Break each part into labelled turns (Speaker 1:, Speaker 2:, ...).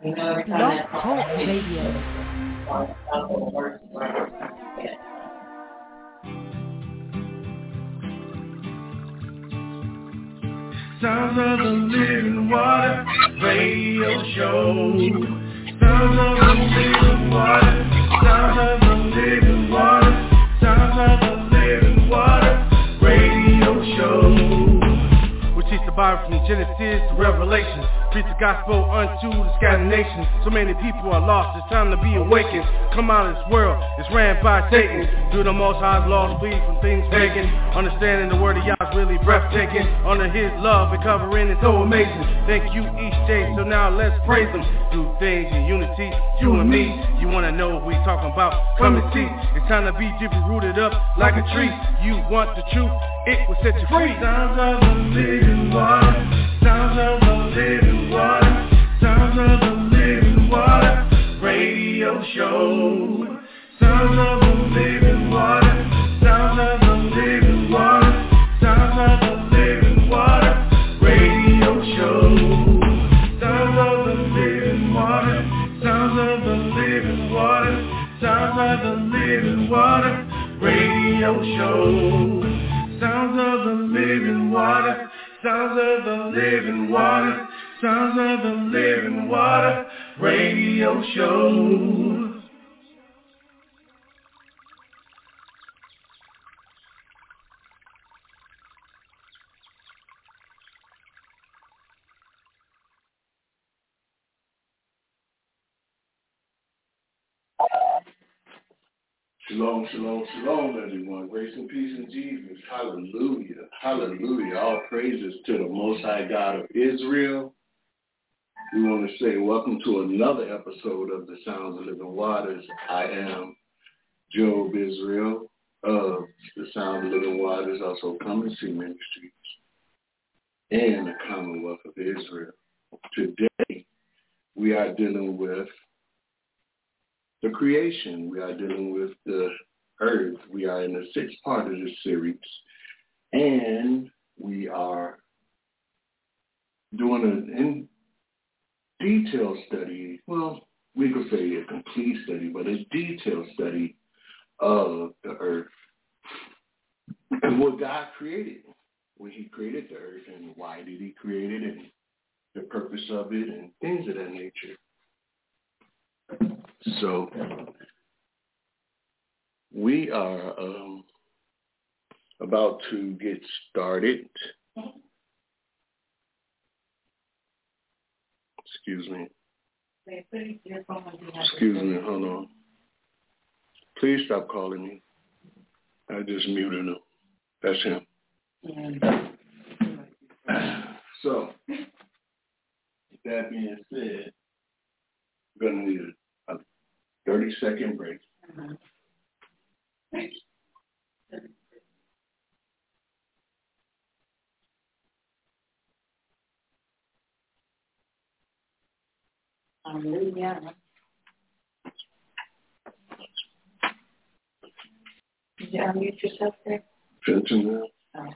Speaker 1: Blog Talk Radio.
Speaker 2: Sounds of the Living Water Radio Show. Sounds of the Living Water. Sounds of the Living Water. Sounds of the Living Water Radio Show. We teach the Bible from Genesis to Revelation. Preach the gospel unto the scattered nations. So many people are lost, it's time to be awakened. Come out of this world, it's ran by Satan. Do the Most High's laws, flee from things pagan. Understanding the word of Yah is really breathtaking. Under His love and covering is so amazing. Thank you each day, so now let's praise Him. Do things in unity, you and me. You wanna know what we talking about? Come and see. It's time to be deeply rooted up like a tree. You want the truth, it will set you free. Sounds of the living water. Sounds of the living water. Sounds of the living water radio show. Sounds of the living water. Sounds of the living water. Sounds of the living water radio show. Sounds of the living water. Sounds of the living water. Sounds of the living water radio show. Sounds of the living water. Sounds of the living water. Sounds of the living water radio show. Shalom, shalom, shalom, everyone. Grace and peace in Jesus. Hallelujah. Hallelujah. All praises to the Most High God of Israel. We want to say welcome to another episode of the Sounds of Living Waters. I am Job Israel of the Sounds of Living Waters, also Come and See Ministries, and the Commonwealth of Israel. Today, we are dealing with the creation. We are dealing with the earth. We are in the sixth part of this series, and we are doing an in-detail study. Well, we could say a complete study, but a detailed study of the earth and what God created when He created the earth, and why did He create it, and the purpose of it, and things of that nature. So we are about to get started. Excuse me. Excuse me, hold on. Please stop calling me. I just muted him. That's him. So, with that being said, we're going to need a 30-second break.
Speaker 3: Hallelujah. Did you unmute yourself there?
Speaker 2: Attention now.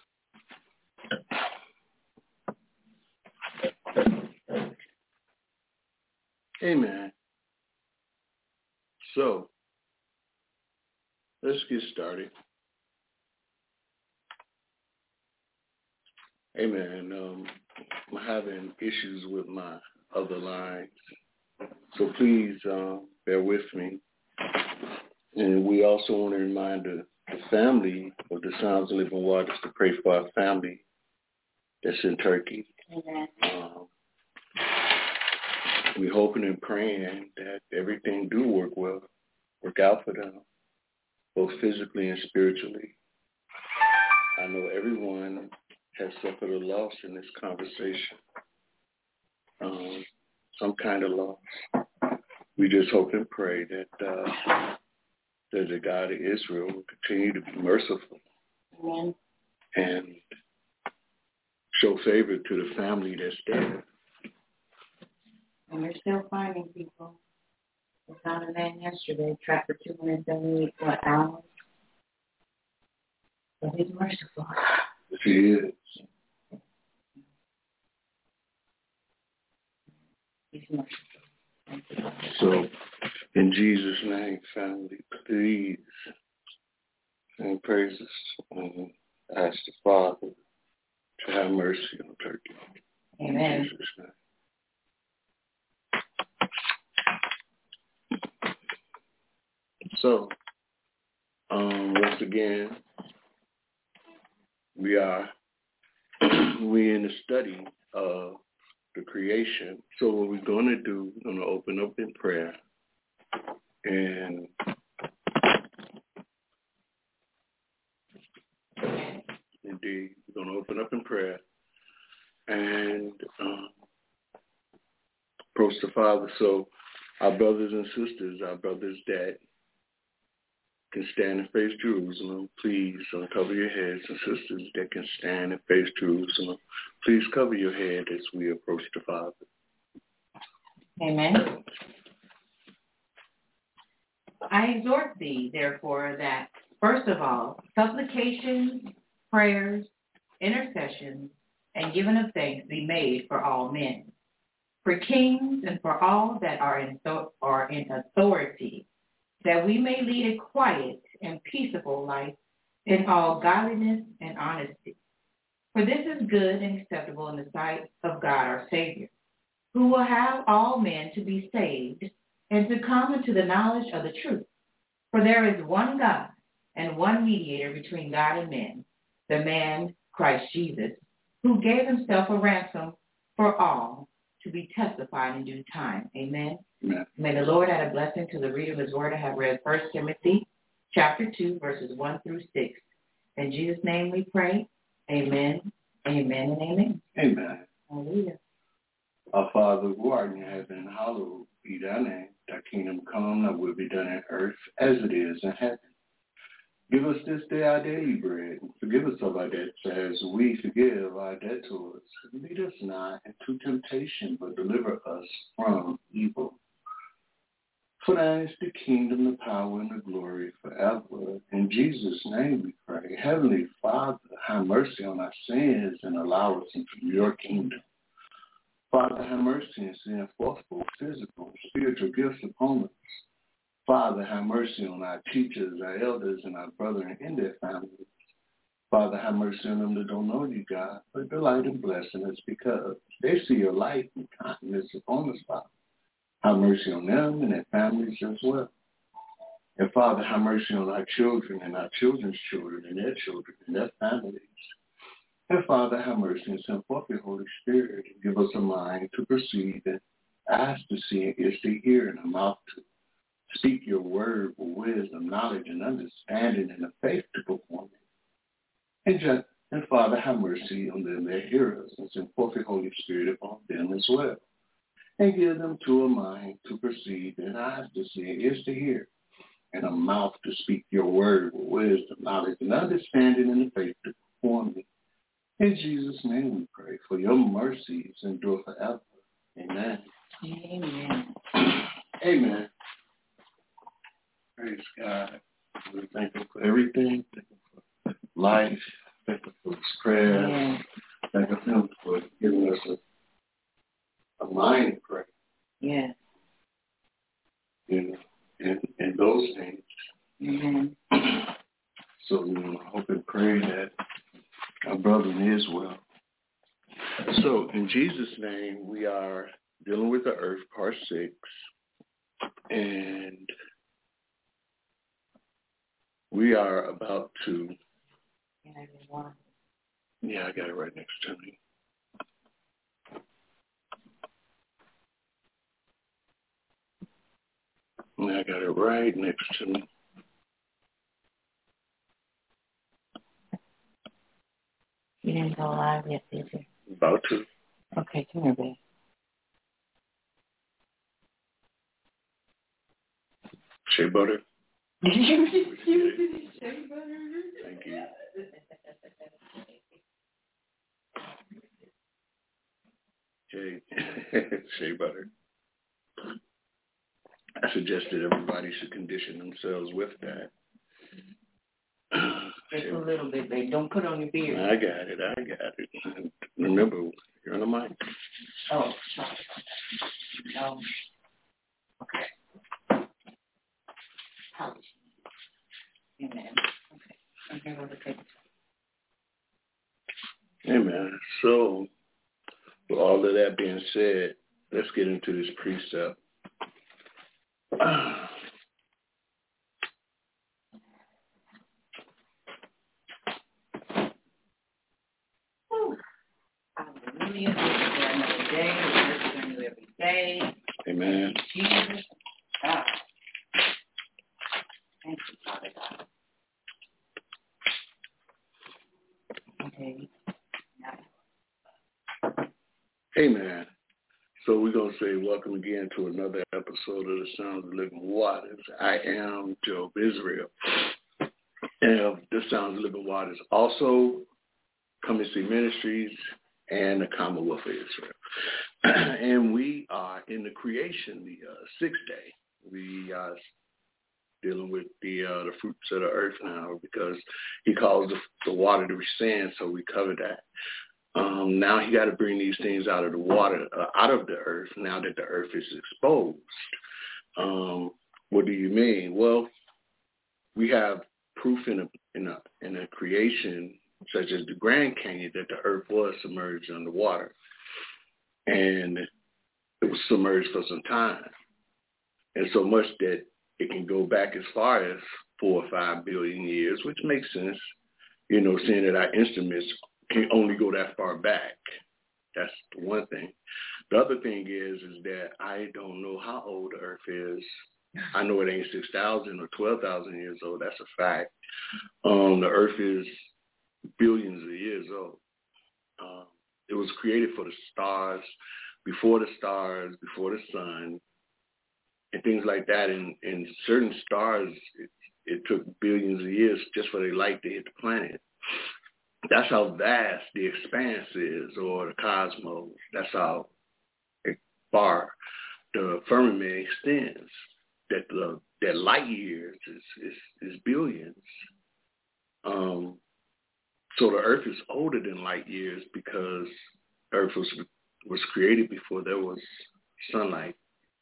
Speaker 2: Amen. So, let's get started. Amen. I'm having issues with my other lines, so please bear with me. And we also want to remind the family of the Sounds of Living Waters to pray for our family that's in Turkey. We're hoping and praying that everything do work out for them, both physically and spiritually. I know everyone has suffered a loss in this conversation, some kind of loss. We just hope and pray that the God of Israel will continue to be merciful.
Speaker 3: Amen.
Speaker 2: And show favor to the family that's there.
Speaker 3: And we're still finding people. We found a man yesterday, trapped for 278 hours. But He's merciful.
Speaker 2: Yes, He is.
Speaker 3: He's merciful.
Speaker 2: So, in Jesus' name, family, please sing praises and ask the Father to have mercy on Turkey.
Speaker 3: Amen.
Speaker 2: In Jesus' name. So, once again, we in the study of the creation. So what we're going to do, we're going to open up in prayer. And indeed, we're going to open up in prayer and approach the Father. So our brothers and sisters, our brothers that can stand and face Jerusalem, please uncover your heads, and sisters that can stand and face Jerusalem, please cover your head as we approach the Father.
Speaker 3: Amen. I exhort thee, therefore, that, first of all, supplications, prayers, intercessions, and giving of thanks be made for all men, for kings and for all that are in authority, that we may lead a quiet and peaceable life in all godliness and honesty. For this is good and acceptable in the sight of God our Savior, who will have all men to be saved and to come into the knowledge of the truth. For there is one God and one mediator between God and men, the man Christ Jesus, who gave himself a ransom for all, to be testified in due time. Amen.
Speaker 2: Amen.
Speaker 3: May the Lord add a blessing to the reading of his word. I have read 1 Timothy chapter 2, verses 1 through 6. In Jesus' name we pray. Amen, amen, and amen.
Speaker 2: Amen.
Speaker 3: Hallelujah.
Speaker 2: Our Father who art in heaven, hallowed be thy name. Thy kingdom come, thy will be done on earth as it is in heaven. Give us this day our daily bread, and forgive us of our debts as we forgive our debtors. Lead us not into temptation, but deliver us from evil. For thine is the kingdom, the power, and the glory forever. In Jesus' name we pray. Heavenly Father, have mercy on our sins and allow us into your kingdom. Father, have mercy and send forth both physical and spiritual gifts upon us. Father, have mercy on our teachers, our elders, and our brethren in their families. Father, have mercy on them that don't know you, God, but delight in blessing us because they see your light and kindness upon us, Father. Have mercy on them and their families as well. And Father, have mercy on our children and our children's children and their families. And Father, have mercy and send forth your Holy Spirit and give us a mind to perceive and eyes to see and ears to hear and a mouth to speak your word with wisdom, knowledge, and understanding, and the faith to perform it. And Father, have mercy on them that hear us, and send forth your Holy Spirit upon them as well. And give them to a mind to perceive, and eyes to see, and ears to hear, and a mouth to speak your word with wisdom, knowledge, and understanding, and the faith to perform it. In Jesus' name we pray, for your mercies endure forever. Amen.
Speaker 3: Amen.
Speaker 2: Amen. Praise God. We thank Him for everything. Thank Him for life. Thank Him for His prayer.
Speaker 3: Amen.
Speaker 2: Thank Him for giving us a mind to pray.
Speaker 3: Yes.
Speaker 2: You know, and those things.
Speaker 3: Amen.
Speaker 2: So we hope and pray that our brother is well. So in Jesus' name, we are dealing with the earth, part 6. And we are about to, yeah, I got it right next to me. Yeah, I got it right next to me.
Speaker 3: You didn't go live yet, did you?
Speaker 2: About to.
Speaker 3: Okay, come here, babe.
Speaker 2: Shea butter.
Speaker 3: Did you use shea butter?
Speaker 2: Thank you. Shea butter. I suggested everybody should condition themselves with that.
Speaker 3: Just a little bit, babe. Don't put on your beard.
Speaker 2: I got it. Remember, you're on the mic.
Speaker 3: Oh, sorry. No.
Speaker 4: being said, let's get into this precept.
Speaker 3: Hallelujah. Another day. We're going to do every day.
Speaker 4: Amen.
Speaker 3: Jesus. God. Thank you, Father God. Okay.
Speaker 4: Amen. So we're going to say welcome again to another episode of the Sounds of Living Waters. I am Job Israel. And the Sounds of Living Waters also Come and See Ministries and the Commonwealth of Israel. And we are in the creation, the sixth day. We are dealing with the fruits of the earth now because he calls the water to be sand, so we cover that. Now he got to bring these things out of the water, out of the earth, now that the earth is exposed. What do you mean? Well, we have proof in a creation such as the Grand Canyon that the earth was submerged underwater. And it was submerged for some time. And so much that it can go back as far as 4 or 5 billion years, which makes sense, seeing that our instruments can only go that far back. That's the one thing. The other thing is that I don't know how old the earth is. I know it ain't 6,000 or 12,000 years old. That's a fact. The earth is billions of years old. It was created for the stars, before the sun, and things like that. And certain stars, it took billions of years just for their light to hit the planet. That's how vast the expanse is, or the cosmos. That's how far the firmament extends. That light years is billions. So the earth is older than light years because earth was created before there was sunlight.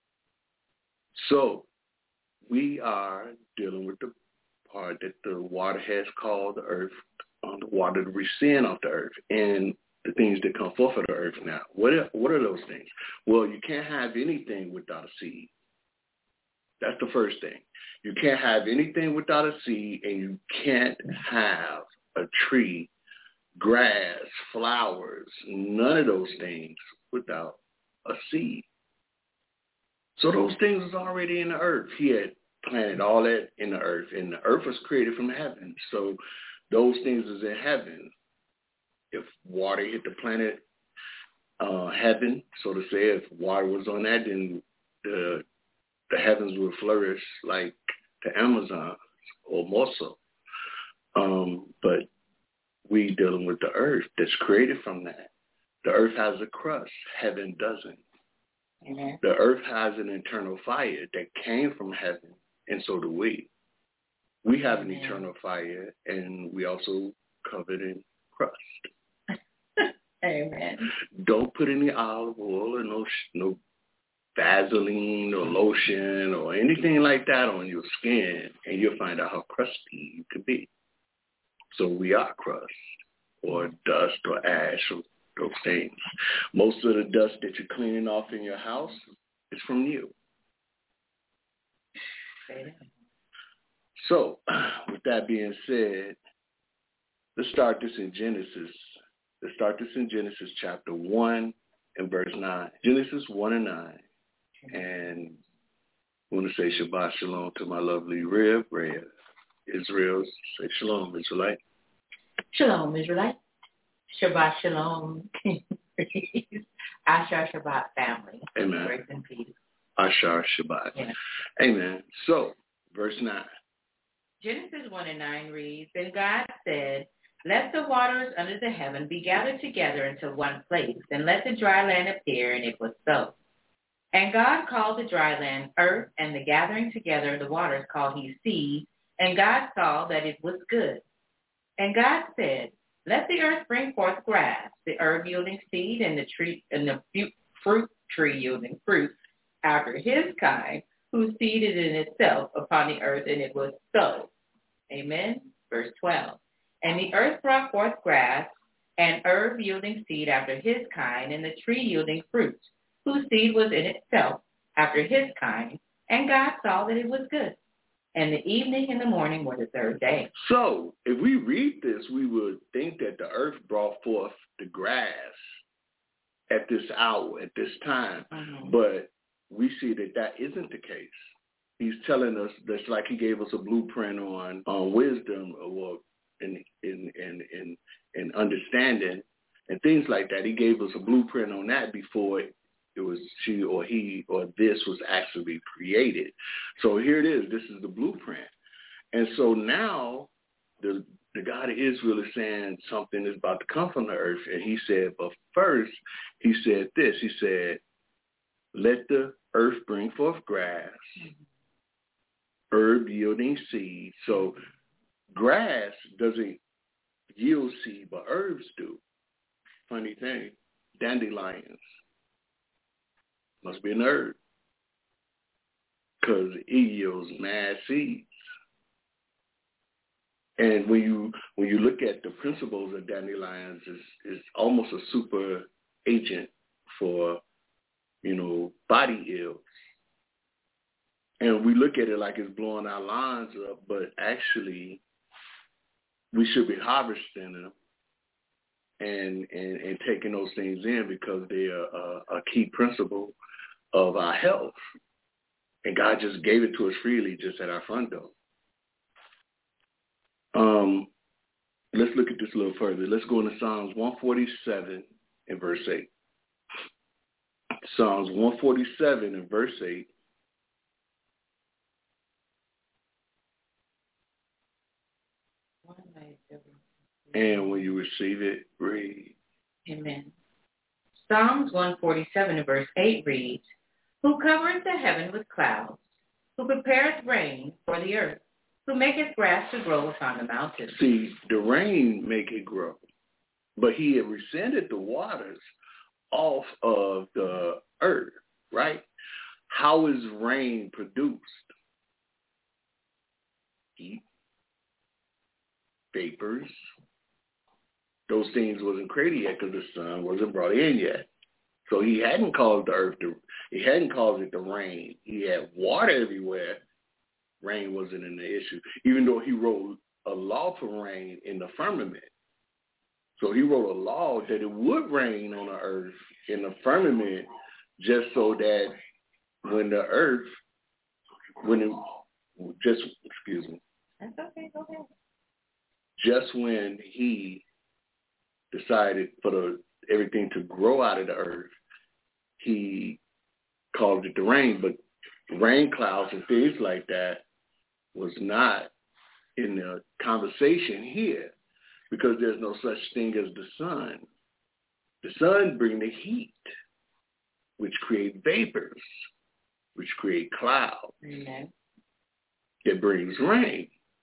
Speaker 4: So we are dealing with the part that the water has called the earth, the water to rescind off the earth, and the things that come forth of the earth now. What are those things? Well, you can't have anything without a seed. That's the first thing. You can't have anything without a seed, and you can't have a tree, grass, flowers, none of those things without a seed. So those things was already in the earth. He had planted all that in the earth, and the earth was created from heaven. So those things is in heaven. If water hit the planet heaven, so to say, if water was on that, then the heavens would flourish like the Amazon or more so. But we dealing with the earth that's created from that. The earth has a crust. Heaven doesn't.
Speaker 3: Amen.
Speaker 4: The earth has an internal fire that came from heaven, and so do we. We have an eternal fire, and we also covered in crust.
Speaker 3: Amen.
Speaker 4: Don't put any olive oil or no Vaseline or lotion or anything like that on your skin, and you'll find out how crusty you can be. So we are crust or dust or ash or those things. Most of the dust that you're cleaning off in your house is from you. So with that being said, let's start this in Genesis. Let's start this in Genesis chapter 1 and verse 9. Genesis 1 and 9. And I want to say Shabbat Shalom to my lovely Reb, Israel. Say Shalom, Israelite.
Speaker 3: Shalom, Israelite. Shabbat Shalom. Ashar Shabbat family.
Speaker 4: Amen.
Speaker 3: Grace and peace.
Speaker 4: Ashar Shabbat.
Speaker 3: Yeah.
Speaker 4: Amen. So, verse 9.
Speaker 3: Genesis 1 and 9 reads, "And God said, let the waters under the heaven be gathered together into one place, and let the dry land appear, and it was so. And God called the dry land earth, and the gathering together of the waters called he seas, and God saw that it was good. And God said, let the earth bring forth grass, the herb yielding seed, and the fruit tree yielding fruit after his kind, whose seed is in itself upon the earth, and it was so." Amen. Verse 12. "And the earth brought forth grass, an herb yielding seed after his kind, and the tree yielding fruit, whose seed was in itself after his kind. And God saw that it was good. And the evening and the morning were the third day.
Speaker 4: So, if we read this, we would think that the earth brought forth the grass at this hour, at this time.
Speaker 3: Mm-hmm.
Speaker 4: But we see that that isn't the case. He's telling us that's like he gave us a blueprint on wisdom or in understanding and things like that. He gave us a blueprint on that before it was she or he or this was actually created. So here it is. This is the blueprint. And so now the God of Israel is saying something is about to come from the earth. And he said, but first he said this. He said, let the earth bring forth grass, herb yielding seed. So grass doesn't yield seed, but herbs do. Funny thing, dandelions must be an herb because it yields mad seeds. And when you look at the principles of dandelions, it's almost a super agent for, body ills. And we look at it like it's blowing our lawns up, but actually we should be harvesting them and taking those things in because they are a key principle of our health. And God just gave it to us freely just at our front door. Let's look at this a little further. Let's go into Psalms 147 and verse 8. Psalms 147 and verse 8. And when you receive it, read.
Speaker 3: Amen. Psalms 147 and verse 8 reads, who covereth the heaven with clouds, who prepareth rain for the earth, who maketh grass to grow upon the mountains.
Speaker 4: See, the rain make it grow, but he had rescinded the waters off of the earth, right? How is rain produced? Heat, vapors. Those things wasn't created yet because the sun wasn't brought in yet. So he hadn't caused the earth he hadn't caused it to rain. He had water everywhere. Rain wasn't an issue, even though he wrote a law for rain in the firmament. So he wrote a law that it would rain on the earth in the firmament just so that when the earth, excuse me.
Speaker 3: That's okay, go ahead.
Speaker 4: Just when he decided for everything to grow out of the earth, he called it the rain. But rain clouds and things like that was not in the conversation here because there's no such thing as the sun. The sun brings the heat, which create vapors, which create clouds.
Speaker 3: Mm-hmm.
Speaker 4: It brings rain.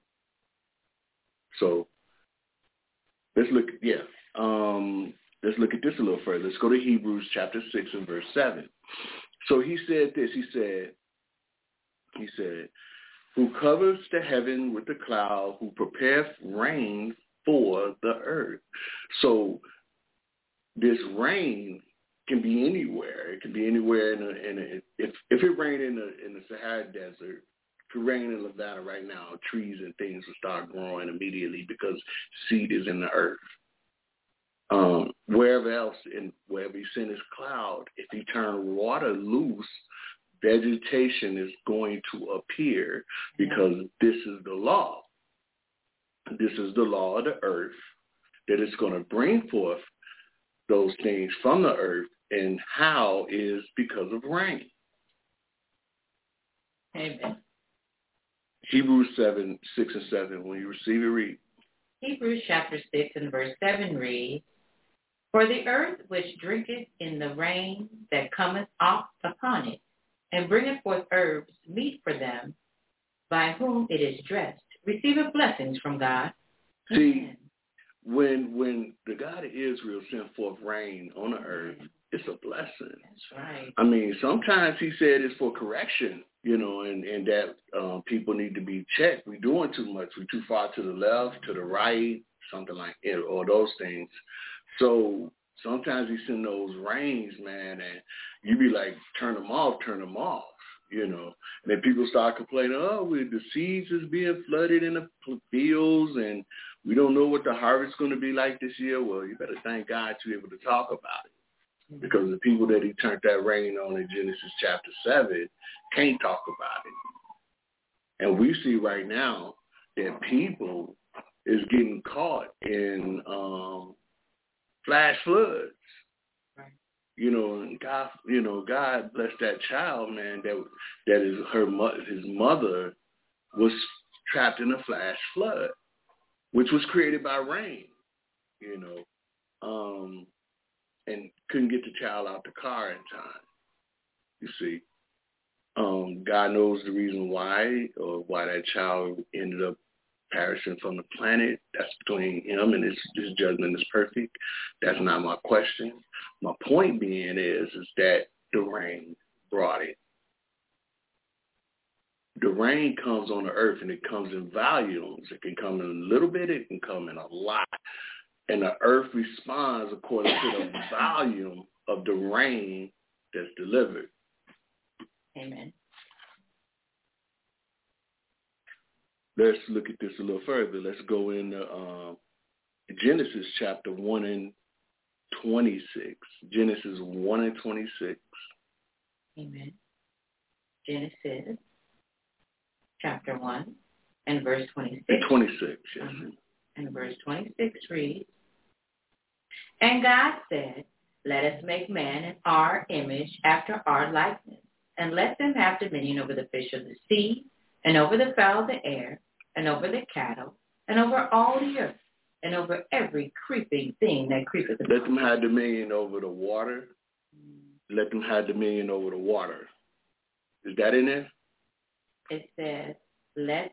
Speaker 4: So let's look at this a little further. Let's go to Hebrews chapter 6 and verse 7. So he said this. He said, who covers the heaven with the cloud, who prepares rain for the earth. So this rain can be anywhere. It can be anywhere if it rained in the Sahara Desert, if it rained in Nevada right now, trees and things will start growing immediately because seed is in the earth. Wherever else, wherever he sent his cloud, if he turned water loose, vegetation is going to appear because this is the law. This is the law of the earth, that it's going to bring forth those things from the earth, and how is because of rain.
Speaker 3: Amen.
Speaker 4: Hebrews 6 and 7, when you receive it, read.
Speaker 3: Hebrews chapter 6 and verse 7 reads, for the earth which drinketh in the rain that cometh oft upon it, and bringeth forth herbs meet for them, by whom it is dressed, receiveth blessings from God.
Speaker 4: See, when the God of Israel sent forth rain on the earth, it's a blessing.
Speaker 3: That's right.
Speaker 4: I mean, sometimes he said it's for correction, and that people need to be checked. We're doing too much. We're too far to the left, to the right, something like it, or those things. So sometimes he send those rains, man, and you be like, turn them off, you know. And then people start complaining, the seeds is being flooded in the fields, and we don't know what the harvest's going to be like this year. Well, you better thank God you're able to talk about it. Because the people that he turned that rain on in Genesis chapter 7 can't talk about it. And we see right now that people is getting caught in flash floods.
Speaker 3: Right.
Speaker 4: You know, and God bless that child, man, that is his mother was trapped in a flash flood, which was created by rain, you know, and couldn't get the child out the car in time. You see, God knows the reason why, or why that child ended up perishing from the planet. That's between him, and his judgment is perfect. That's not my question. My point being is that the rain brought it. The rain comes on the earth, and it comes in volumes. It can come in a little bit. It can come in a lot. And the earth responds according to the volume of the rain that's delivered.
Speaker 3: Amen.
Speaker 4: Let's look at this a little further. Let's go into Genesis chapter 1 and 26. Genesis 1 and 26.
Speaker 3: Amen. Genesis chapter 1 and verse 26.
Speaker 4: 26, yes.
Speaker 3: And verse 26 reads, "And God said, let us make man in our image after our likeness, and let them have dominion over the fish of the sea, and over the fowl of the air, and over the cattle, and over all the earth, and over every creeping thing that creepeth upon."
Speaker 4: Let them have dominion over the water. Let them have dominion over the water. Is that in there?
Speaker 3: It says, let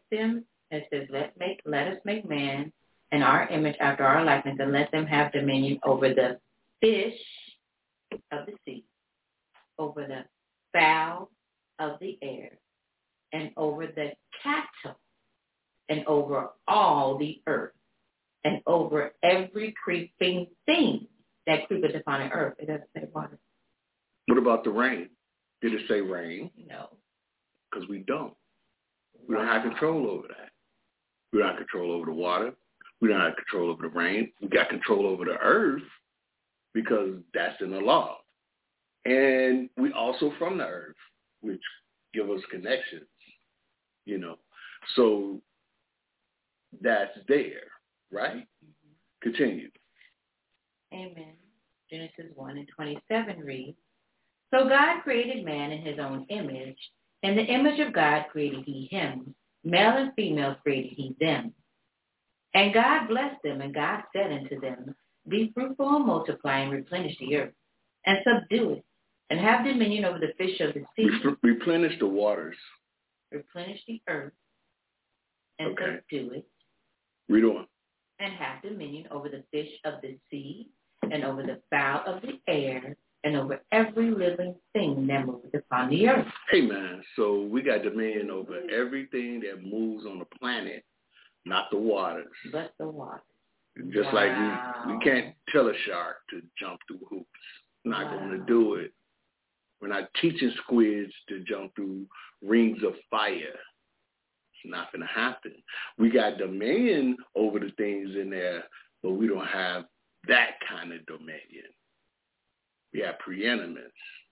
Speaker 3: us make man in our image after our likeness, and let them have dominion over the fish of the sea, over the fowl of the air, and over the cattle, and over all the earth, and over every creeping thing that creepeth upon the earth. It doesn't say water.
Speaker 4: What about the rain? Did it say rain?
Speaker 3: No.
Speaker 4: Because we don't. We don't have control over that. We don't have control over the water. We don't have control over the rain. We got control over the earth because that's in the law. And we also from the earth, which give us connections, you know. So that's there, right? Continue.
Speaker 3: Amen. Genesis 1 and 27 reads, "So God created man in his own image. In the image of God created he him. Male and female created he them. And God blessed them, and God said unto them, Be fruitful and multiply and replenish the earth, and subdue it, and have dominion over the fish of the sea."
Speaker 4: Replenish the waters.
Speaker 3: Replenish the earth, and subdue it.
Speaker 4: Read on.
Speaker 3: "And have dominion over the fish of the sea, and over the fowl of the air, and over every living thing that moves upon the earth."
Speaker 4: Hey, man, so we got dominion over everything that moves on the planet, not the waters.
Speaker 3: But the water.
Speaker 4: Just like we can't tell a shark to jump through hoops. We're not going to do it. We're not teaching squids to jump through rings of fire. It's not going to happen. We got dominion over the things in there, but we don't have that kind of dominion. We have preeminence.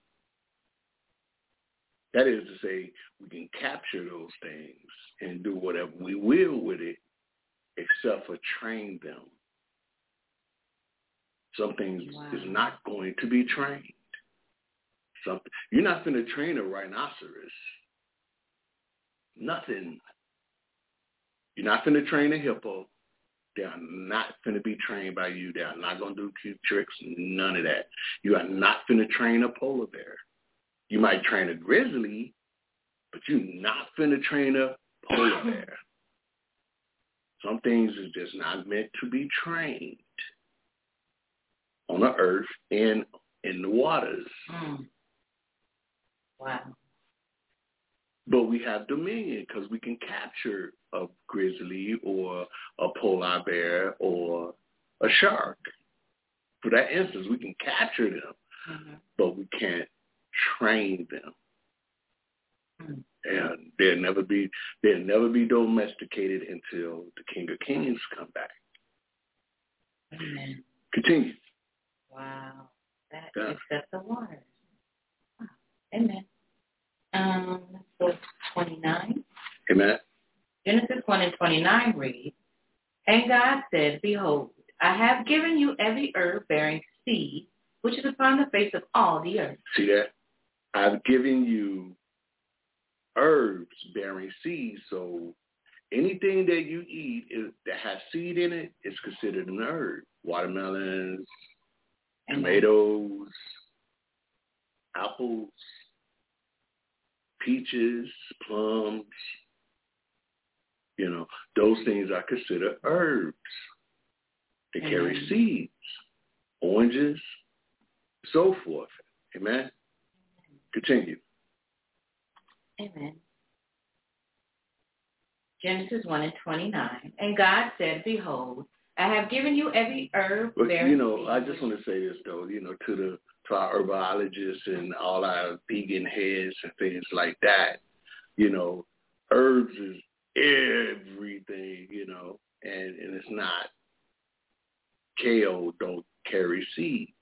Speaker 4: That is to say, we can capture those things and do whatever we will with it, except for train them. Some things is not going to be trained. You're not going to train a rhinoceros. Nothing. You're not going to train a hippo. They are not going to be trained by you. They are not going to do cute tricks, none of that. You are not going to train a polar bear. You might train a grizzly, but you're not going to train a polar bear. Some things are just not meant to be trained on the earth and in the waters.
Speaker 3: Wow.
Speaker 4: But we have dominion because we can capture a grizzly or a polar bear or a shark. for that instance, we can capture them, but we can't train them. And they'll never be domesticated until the King of Kings come back.
Speaker 3: Amen.
Speaker 4: Continue.
Speaker 3: Wow. That except the waters. Wow. Amen. Verse 29.
Speaker 4: Amen.
Speaker 3: Genesis 1:29 reads, And God said, Behold, I have given you every herb bearing seed, which is upon the face of all the earth.
Speaker 4: See that? I've given you herbs bearing seeds, so anything that you eat that has seed in it is considered an herb. Watermelons, tomatoes, apples, peaches, plums, those things are considered herbs. They carry seeds, oranges, so forth. Amen? Continue.
Speaker 3: Amen. Genesis 1:29. And God said, Behold, I have given you every herb bearing seed.
Speaker 4: I just want to say this, though, to our herbologists and all our vegan heads and things like that, herbs is everything, and it's not. Kale don't carry seeds.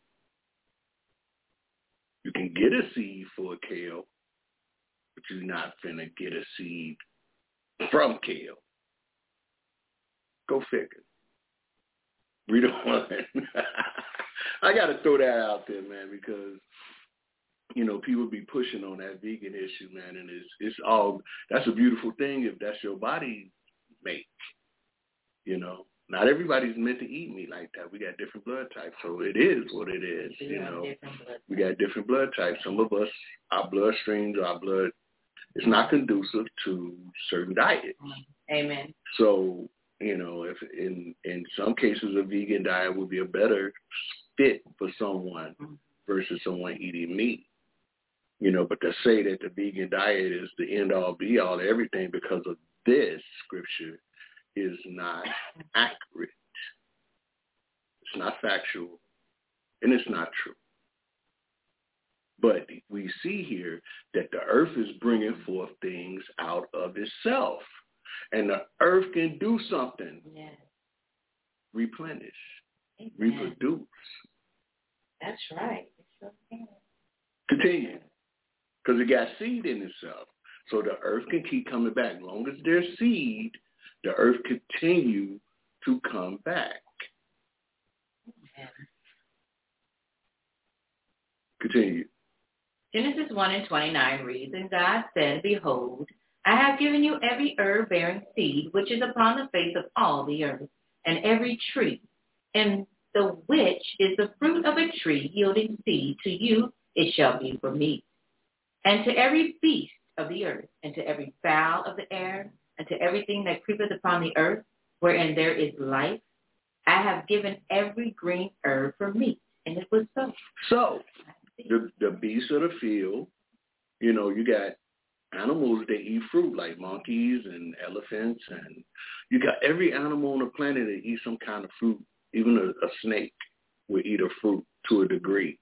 Speaker 4: You can get a seed for a kale, but you're not finna get a seed from kale. Go figure. Read on. I got to throw that out there, man, because, people be pushing on that vegan issue, man, and it's all, that's a beautiful thing if that's your body make, Not everybody's meant to eat meat like that. We got different blood types, so it is what it is, We got different blood types. Some of us, our bloodstreams, our blood is not conducive to certain diets.
Speaker 3: Amen.
Speaker 4: So, if in some cases a vegan diet would be a better fit for someone versus someone eating meat. But to say that the vegan diet is the end-all, be-all, everything because of this scripture is not accurate. It's not factual, and it's not true. But we see here that the earth is bringing forth things out of itself. And the earth can do something.
Speaker 3: Yes.
Speaker 4: Replenish.
Speaker 3: Amen.
Speaker 4: Reproduce.
Speaker 3: That's right. It's so good.
Speaker 4: Continue. Because it got seed in itself. So the earth can keep coming back. As long as there's seed, the earth continue to come back.
Speaker 3: Amen.
Speaker 4: Continue.
Speaker 3: Genesis 1:29 reads, And God said, Behold, I have given you every herb bearing seed, which is upon the face of all the earth, and every tree, and the which is the fruit of a tree yielding seed, to you it shall be for meat. And to every beast of the earth, and to every fowl of the air, and to everything that creepeth upon the earth, wherein there is life, I have given every green herb for meat. And it was so.
Speaker 4: So, the beasts of the field, you got animals that eat fruit, like monkeys and elephants, and you got every animal on the planet that eats some kind of fruit. Even a snake will eat a fruit to a degree,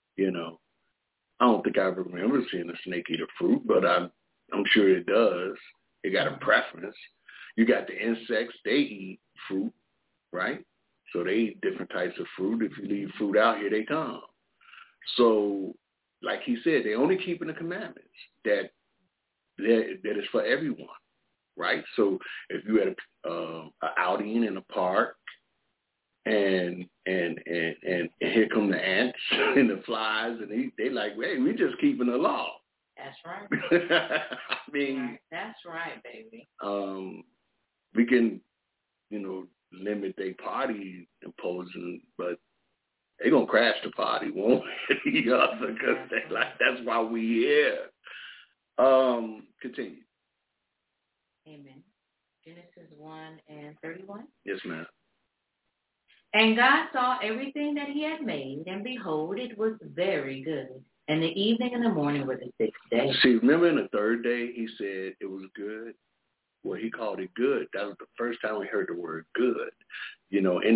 Speaker 4: I don't think I ever remember seeing a snake eat a fruit, but I'm sure it does. It got a preference. You got the insects, they eat fruit, right? So they eat different types of fruit. If you leave fruit out, here they come. So, like he said, they're only keeping the commandments that is for everyone, right? So if you had an outing in a park, and here come the ants and the flies, and they like, hey, we just keeping the law.
Speaker 3: That's right.
Speaker 4: I mean,
Speaker 3: that's right, baby.
Speaker 4: We can, limit their party imposing, but they gonna crash the party, won't they? Because they like, that's why we here. Continue.
Speaker 3: Amen. Genesis 1:31.
Speaker 4: Yes, ma'am.
Speaker 3: And God saw everything that he had made, and behold, it was very good. And the evening and the morning were the sixth day.
Speaker 4: See, remember in the third day, he said it was good? Well, he called it good. That was the first time we heard the word good. In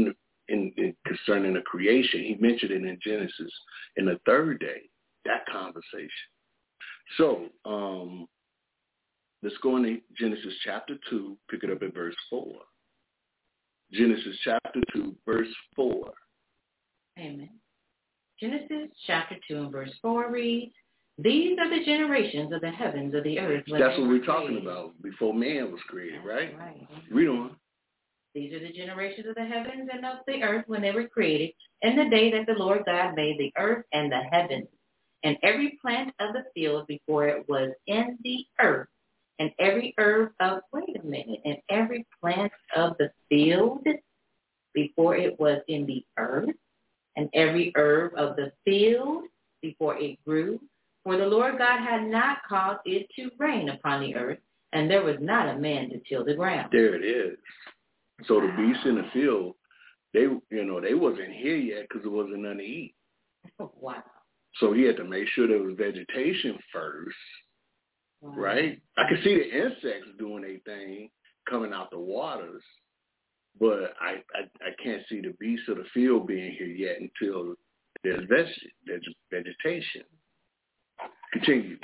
Speaker 4: in concerning the creation. He mentioned it in Genesis in the third day, that conversation. So let's go into Genesis chapter 2, pick it up at verse 4. Genesis chapter 2, verse 4.
Speaker 3: Amen. Genesis chapter 2 and verse 4 reads, "These are the generations of the heavens of the earth."
Speaker 4: That's what we're talking about, before man was created, right?
Speaker 3: Right.
Speaker 4: Read on.
Speaker 3: "These are the generations of the heavens and of the earth when they were created, in the day that the Lord God made the earth and the heavens, and every plant of the field before it was in the earth, and every herb of," wait a minute, "and every plant of the field before it was in the earth, and every herb of the field before it grew. For the Lord God had not caused it to rain upon the earth, and there was not a man to till the ground."
Speaker 4: There it is. So the beasts in the field, they wasn't here yet because there wasn't none to eat.
Speaker 3: Wow.
Speaker 4: So he had to make sure there was vegetation first,
Speaker 3: Wow.
Speaker 4: right? I could see the insects doing their thing coming out the waters, but I can't see the beasts of the field being here yet until there's vegetation. Continue.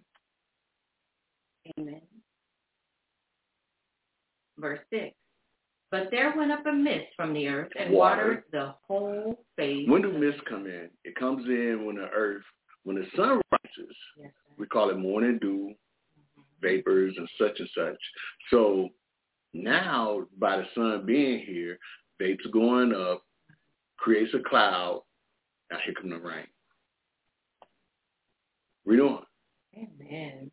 Speaker 3: Amen. Verse 6. "But there went up a mist from the earth and watered the whole face."
Speaker 4: When do mist come in? It comes in when the sun rises.
Speaker 3: Yes,
Speaker 4: We call it morning dew, vapors and such. So now, by the sun being here, vapors going up, creates a cloud. Now here comes the rain. Read on.
Speaker 3: Amen.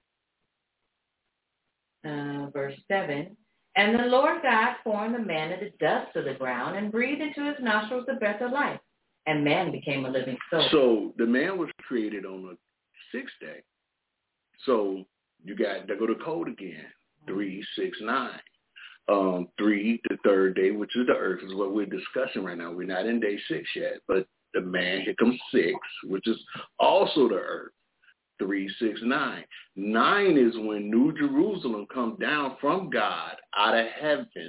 Speaker 3: Verse 7. "And the Lord God formed the man of the dust of the ground and breathed into his nostrils the breath of life, and man became a living soul."
Speaker 4: So the man was created on the sixth day. So you got, there go the code again, 3, 6, 9. 3, the third day, which is the earth, is what we're discussing right now. We're not in day 6 yet, but the man, here comes 6, which is also the earth. 3, 6, 9. 9 is when New Jerusalem comes down from God out of heaven.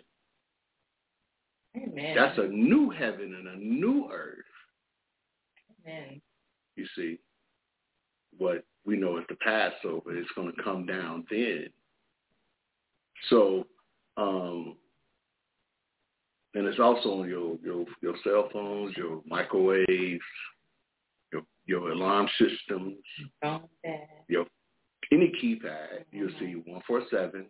Speaker 3: Amen.
Speaker 4: That's a new heaven and a new earth.
Speaker 3: Amen.
Speaker 4: You see, what we know as the Passover is going to come down then. So, and it's also on your cell phones, your microwaves, your alarm systems, any keypad. You'll see 147,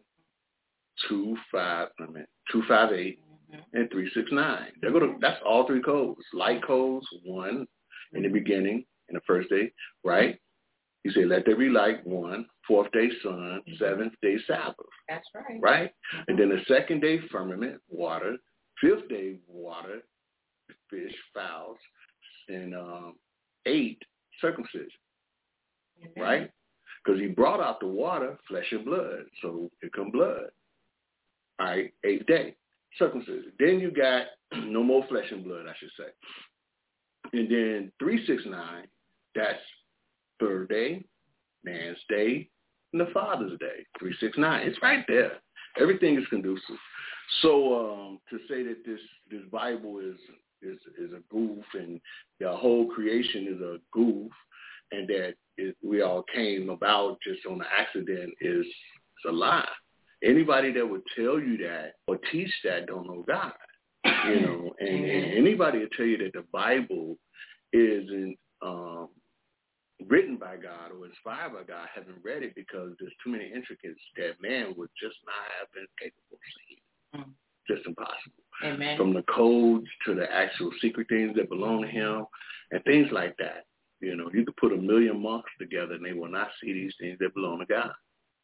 Speaker 4: 258, and 369. That's all 3 codes. Light codes, 1 in the beginning, in the first day, right? You say, let there be light, 1, 4th day sun, 7th day Sabbath.
Speaker 3: That's right.
Speaker 4: Right? And then the 2nd day firmament, water, 5th day water, fish, fowls, and 8, circumcision. Right? Because he brought out the water, flesh and blood. So here come blood. All right, 8th day, circumcision. Then you got no more flesh and blood, I should say. And then 369, that's 3rd day, man's day, and the Father's day. 369. It's right there. Everything is conducive. So to say that this Bible is a goof and the whole creation is a goof and that we all came about just on an accident is a lie. Anybody that would tell you that or teach that don't know God. You know, and anybody will tell you that the Bible isn't written by God or inspired by God haven't read it because there's too many intricacies that man would just not have been capable of seeing. Just impossible.
Speaker 3: Amen. From
Speaker 4: the codes to the actual secret things that belong to him and things like that. You know, you could put 1,000,000 monks together and they will not see these things that belong to God.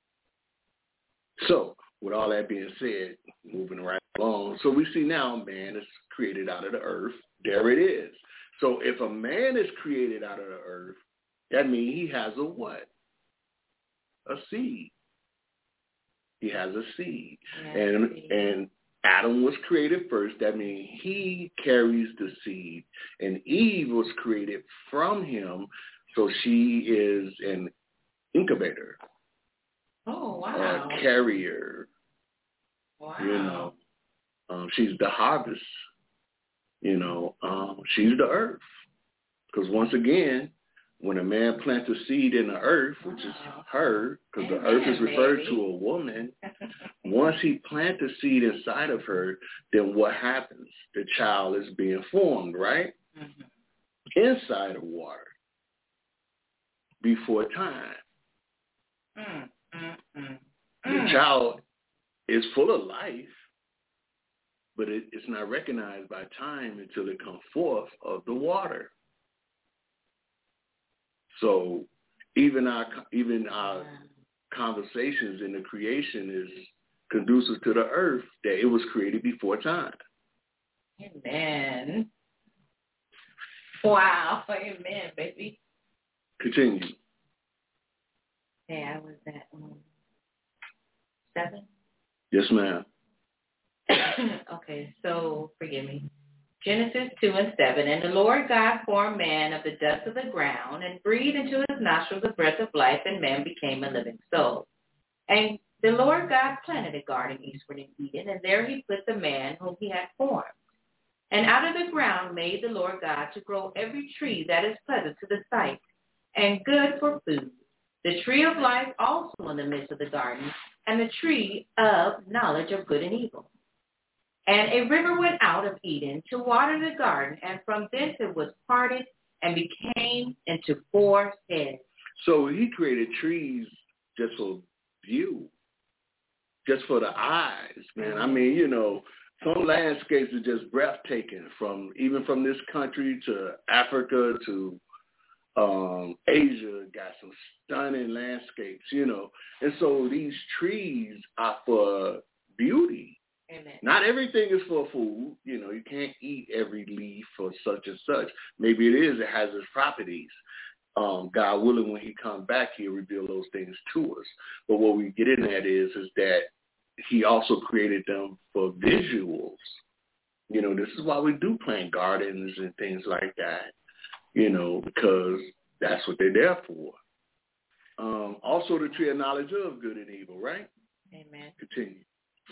Speaker 4: So, with all that being said, moving right along, so we see now man is created out of the earth. There it is. So if a man is created out of the earth, that means he has a what? A seed. He has a seed. And Adam was created first. That means he carries the seed. And Eve was created from him, so she is an incubator.
Speaker 3: Oh, wow.
Speaker 4: A carrier.
Speaker 3: Wow.
Speaker 4: You know, she's the harvest She's the earth. Because once again, when a man plants a seed in the earth, which is her, because the earth is referred to a woman, once he plants a seed inside of her, then what happens? The child is being formed, right? Mm-hmm. Inside of water before time. The child is full of life, but it's not recognized by time until it comes forth of the water. So even our conversations in the creation is conducive to the earth that it was created before time.
Speaker 3: Amen. Wow. Amen, baby.
Speaker 4: Continue.
Speaker 3: Okay, I was at 7.
Speaker 4: Yes, ma'am.
Speaker 3: Okay, so forgive me. Genesis 2:7, and the Lord God formed man of the dust of the ground and breathed into his nostrils the breath of life, and man became a living soul. And the Lord God planted a garden eastward in Eden, and there he put the man whom he had formed. And out of the ground made the Lord God to grow every tree that is pleasant to the sight and good for food, the tree of life also in the midst of the garden, and the tree of knowledge of good and evil. And a river went out of Eden to water the garden, and from thence it was parted and became into 4 heads.
Speaker 4: So he created trees just for view, just for the eyes, man. I mean, some landscapes are just breathtaking, even from this country to Africa to Asia, got some stunning landscapes, And so these trees are for beauty.
Speaker 3: Amen.
Speaker 4: Not everything is for food. You can't eat every leaf or such and such. Maybe it has its properties. God willing, when he comes back, he'll reveal those things to us. But what we get in at is that he also created them for visuals. This is why we do plant gardens and things like that, because that's what they're there for. Also the tree of knowledge of good and evil, right?
Speaker 3: Amen.
Speaker 4: Continue.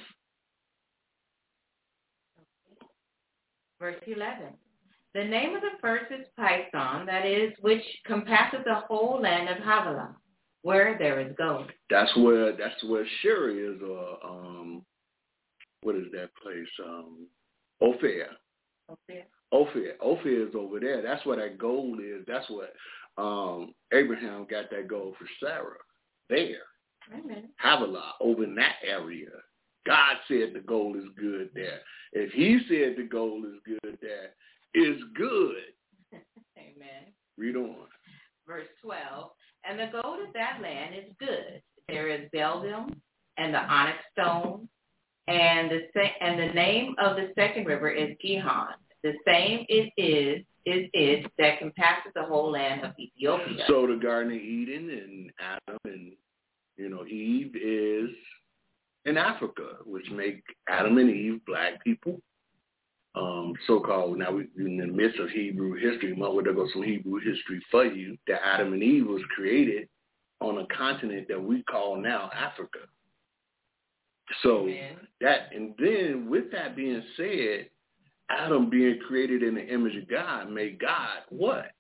Speaker 3: Verse 11. The name of the first is Pison, that is, which compasseth the whole land of Havilah, where there is gold.
Speaker 4: That's where Shuri is, or what is that place? Ophir. Ophir is over there. That's where that gold is. That's what Abraham got that gold for Sarah. There.
Speaker 3: Amen.
Speaker 4: Havilah, over in that area. God said the gold is good there. If he said the gold is good there, it's good.
Speaker 3: Amen.
Speaker 4: Read on.
Speaker 3: Verse 12. And the gold of that land is good. There is Belgium and the onyx stone, and the name of the second river is Gihon. The same is it that compasses the whole land of Ethiopia.
Speaker 4: So the Garden of Eden and Adam and Eve is in Africa, which make Adam and Eve black people. So-called, now we're in the midst of Hebrew history. There goes some Hebrew history for you, that Adam and Eve was created on a continent that we call now Africa. So and then with that being said, Adam being created in the image of God made God what?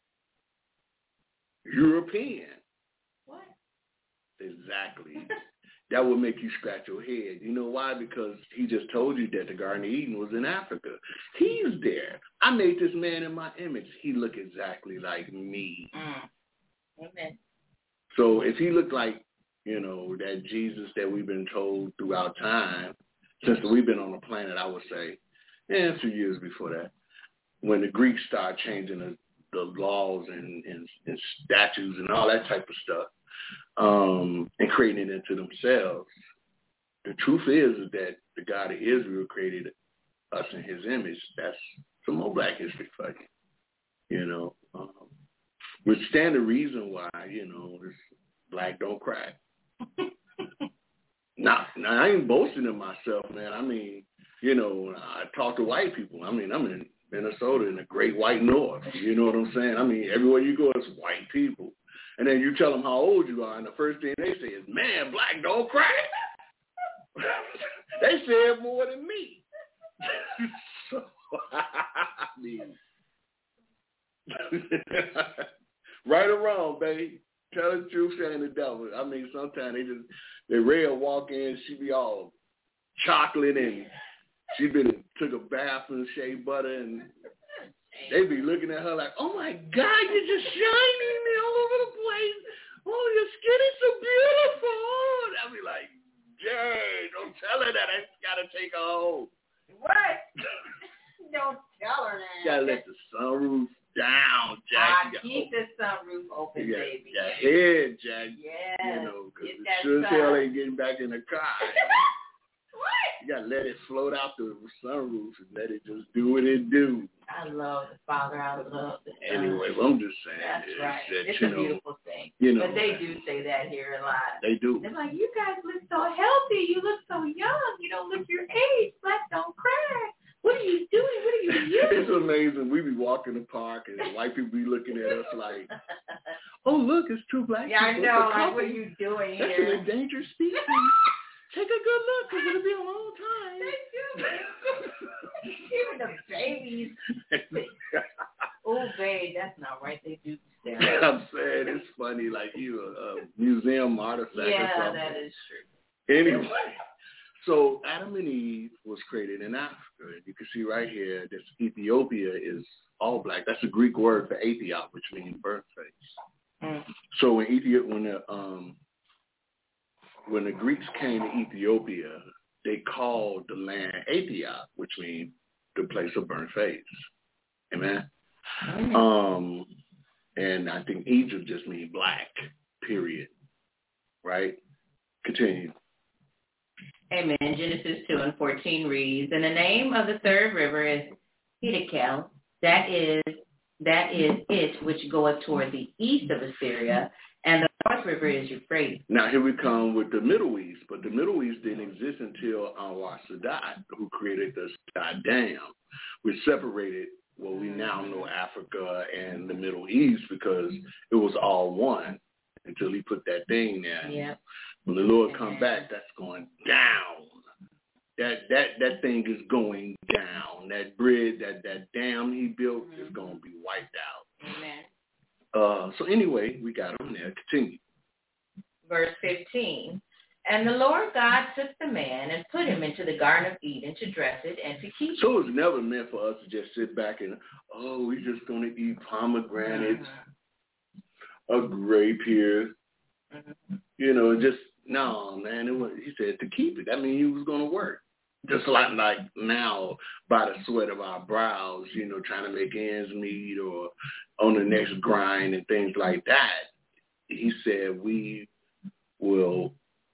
Speaker 4: European.
Speaker 3: What?
Speaker 4: Exactly. That would make you scratch your head. You know why? Because he just told you that the Garden of Eden was in Africa. He's there. I made this man in my image. He looked exactly like me.
Speaker 3: Amen.
Speaker 4: So if he looked like, that Jesus that we've been told throughout time, since we've been on the planet, I would say, a few years before that, when the Greeks started changing the laws and statutes and all that type of stuff, and creating it into themselves. The truth is that the God of Israel created us in his image. That's some more black history for you. Which stand the reason why, this black don't crack. Now, I ain't boasting of myself, man. I mean, I talk to white people. I mean, I'm in Minnesota in the great white north. You know what I'm saying? I mean, everywhere you go, it's white people. And then you tell them how old you are, and the first thing they say is, man, black don't crack. They say it more than me. I mean, right or wrong, babe. Tell the truth, saying the devil. I mean, sometimes they ready to walk in, she be all chocolate and she been took a bath and shea butter and they be looking at her like, oh my God, you're just shining me all over the place. Oh, your skin is so beautiful. And I be like, Jay, don't tell her that. I gotta take her home.
Speaker 3: What? Don't tell her that.
Speaker 4: You gotta let the sunroof down, Jack.
Speaker 3: Keep the sunroof open, baby.
Speaker 4: Your head, Jack.
Speaker 3: Yes.
Speaker 4: You know, because it sure as hell ain't getting back in the car.
Speaker 3: What?
Speaker 4: You gotta let it float out the sunroof and let it just do what it do.
Speaker 3: I love the Father. I love the Son.
Speaker 4: Anyway, I'm just saying.
Speaker 3: That's right.
Speaker 4: That,
Speaker 3: it's a beautiful thing. But they do say that here a lot.
Speaker 4: They do.
Speaker 3: They're like, you guys look so healthy. You look so young. You don't look your age. Black don't crack. What are you doing? What are you using?
Speaker 4: It's amazing. We be walking the park and white people be looking at us like, oh, look, it's two black people.
Speaker 3: Yeah, I know. Like, what are you doing here?
Speaker 4: That's an endangered species. Take a good look because it'll be a long time.
Speaker 3: They do. Even the babies. Oh, babe, that's not right. They do stare.
Speaker 4: I'm saying it's funny, like you a museum artifact or something.
Speaker 3: Yeah, that is true.
Speaker 4: Anyway, so Adam and Eve was created in Africa. You can see right here, this Ethiopia is all black. That's a Greek word for Ethiop, which means birth face. Mm. So when the Greeks came to Ethiopia, they called the land Ethiop, which means the place of burnt face. Amen. Mm. And I think Egypt just means black, period. Right? Continue.
Speaker 3: Amen. Genesis 2:14 reads, and the name of the third river is Hiddekel. That is it which goeth toward the east of Assyria, and the fourth river is Euphrates.
Speaker 4: Now here we come with the Middle East, but the Middle East didn't exist until Anwar Sadat, who created the Sadat Dam, which separated what we now know Africa and the Middle East because it was all one until he put that thing there.
Speaker 3: Yeah.
Speaker 4: When the Lord come back, that's going down. That thing is going down. That bridge, that dam he built is going to be wiped out.
Speaker 3: Amen.
Speaker 4: So anyway, we got him there. Continue.
Speaker 3: Verse 15. And the Lord God took the man and put him into the Garden of Eden to dress it and to keep it.
Speaker 4: So it's never meant for us to just sit back and, we're just going to eat pomegranates, a grape here. Mm-hmm. Just, no, man. He said to keep it. That means he was going to work. Just like now, by the sweat of our brows, trying to make ends meet or on the next grind and things like that. He said we will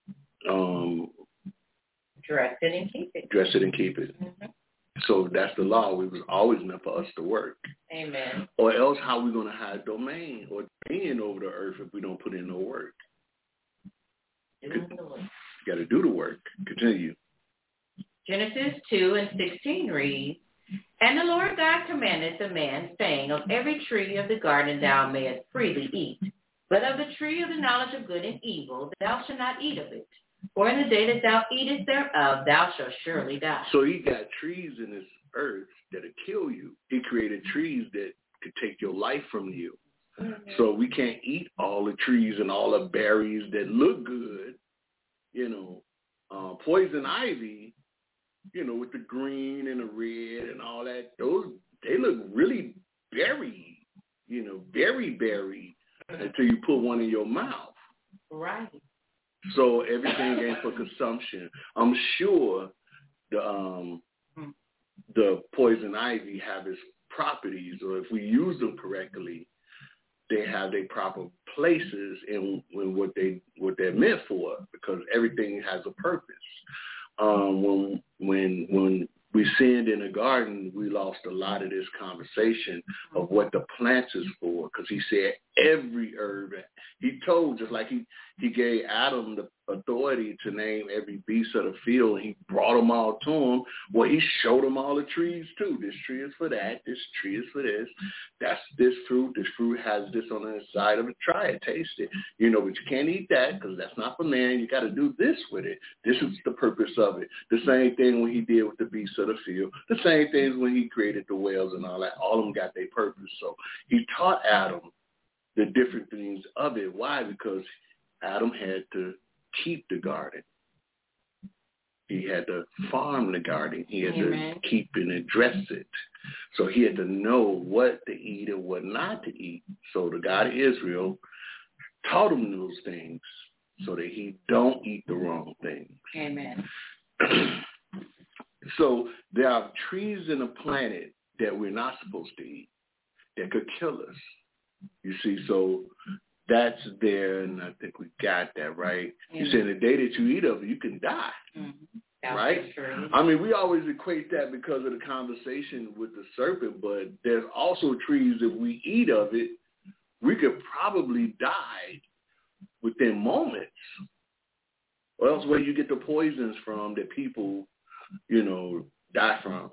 Speaker 3: dress it and keep it.
Speaker 4: Dress it and keep it. Mm-hmm. So that's the law. We was always meant for us to work.
Speaker 3: Amen.
Speaker 4: Or else how are we going to have domain or dominion over the earth if we don't put in no work? You got to do the work. Continue.
Speaker 3: Genesis 2:16 reads, and the Lord God commanded the man, saying, of every tree of the garden thou mayest freely eat, but of the tree of the knowledge of good and evil thou shalt not eat of it. For in the day that thou eatest thereof, thou shalt surely die.
Speaker 4: So he got trees in this earth that'll kill you. He created trees that could take your life from you. Mm-hmm. So we can't eat all the trees and all the berries that look good. Poison ivy, with the green and the red and all that, they look really berry, berry until you put one in your mouth.
Speaker 3: Right.
Speaker 4: So everything ain't for consumption. I'm sure the poison ivy have its properties, or if we use them correctly, they have their proper places in what they're meant for, because everything has a purpose. When we sinned in the garden, we lost a lot of this conversation of what the plants is for, because he said every herb. He told, just like he gave Adam the authority to name every beast of the field, and he brought them all to him. Well, he showed them all the trees too. This tree is for that. This tree is for this. That's this fruit. This fruit has this on the inside of it. Try it, taste it. But you can't eat that because that's not for man. You got to do this with it. This is the purpose of it. The same thing when he did with the beasts of the field. The same things when he created the whales and all that. All of them got their purpose. So he taught Adam the different things of it. Why? Because Adam had to keep the garden. He had to farm the garden. He had to keep and address it. So he had to know what to eat and what not to eat. So the God of Israel taught him those things so that he don't eat the wrong things.
Speaker 3: Amen.
Speaker 4: So there are trees in the planet that we're not supposed to eat that could kill us. You see, so that's there, and I think we got that, right? You said the day that you eat of it, you can die, right?
Speaker 3: True.
Speaker 4: I mean, we always equate that because of the conversation with the serpent, but there's also trees that we eat of it, we could probably die within moments. Or else where you get the poisons from that people, die from,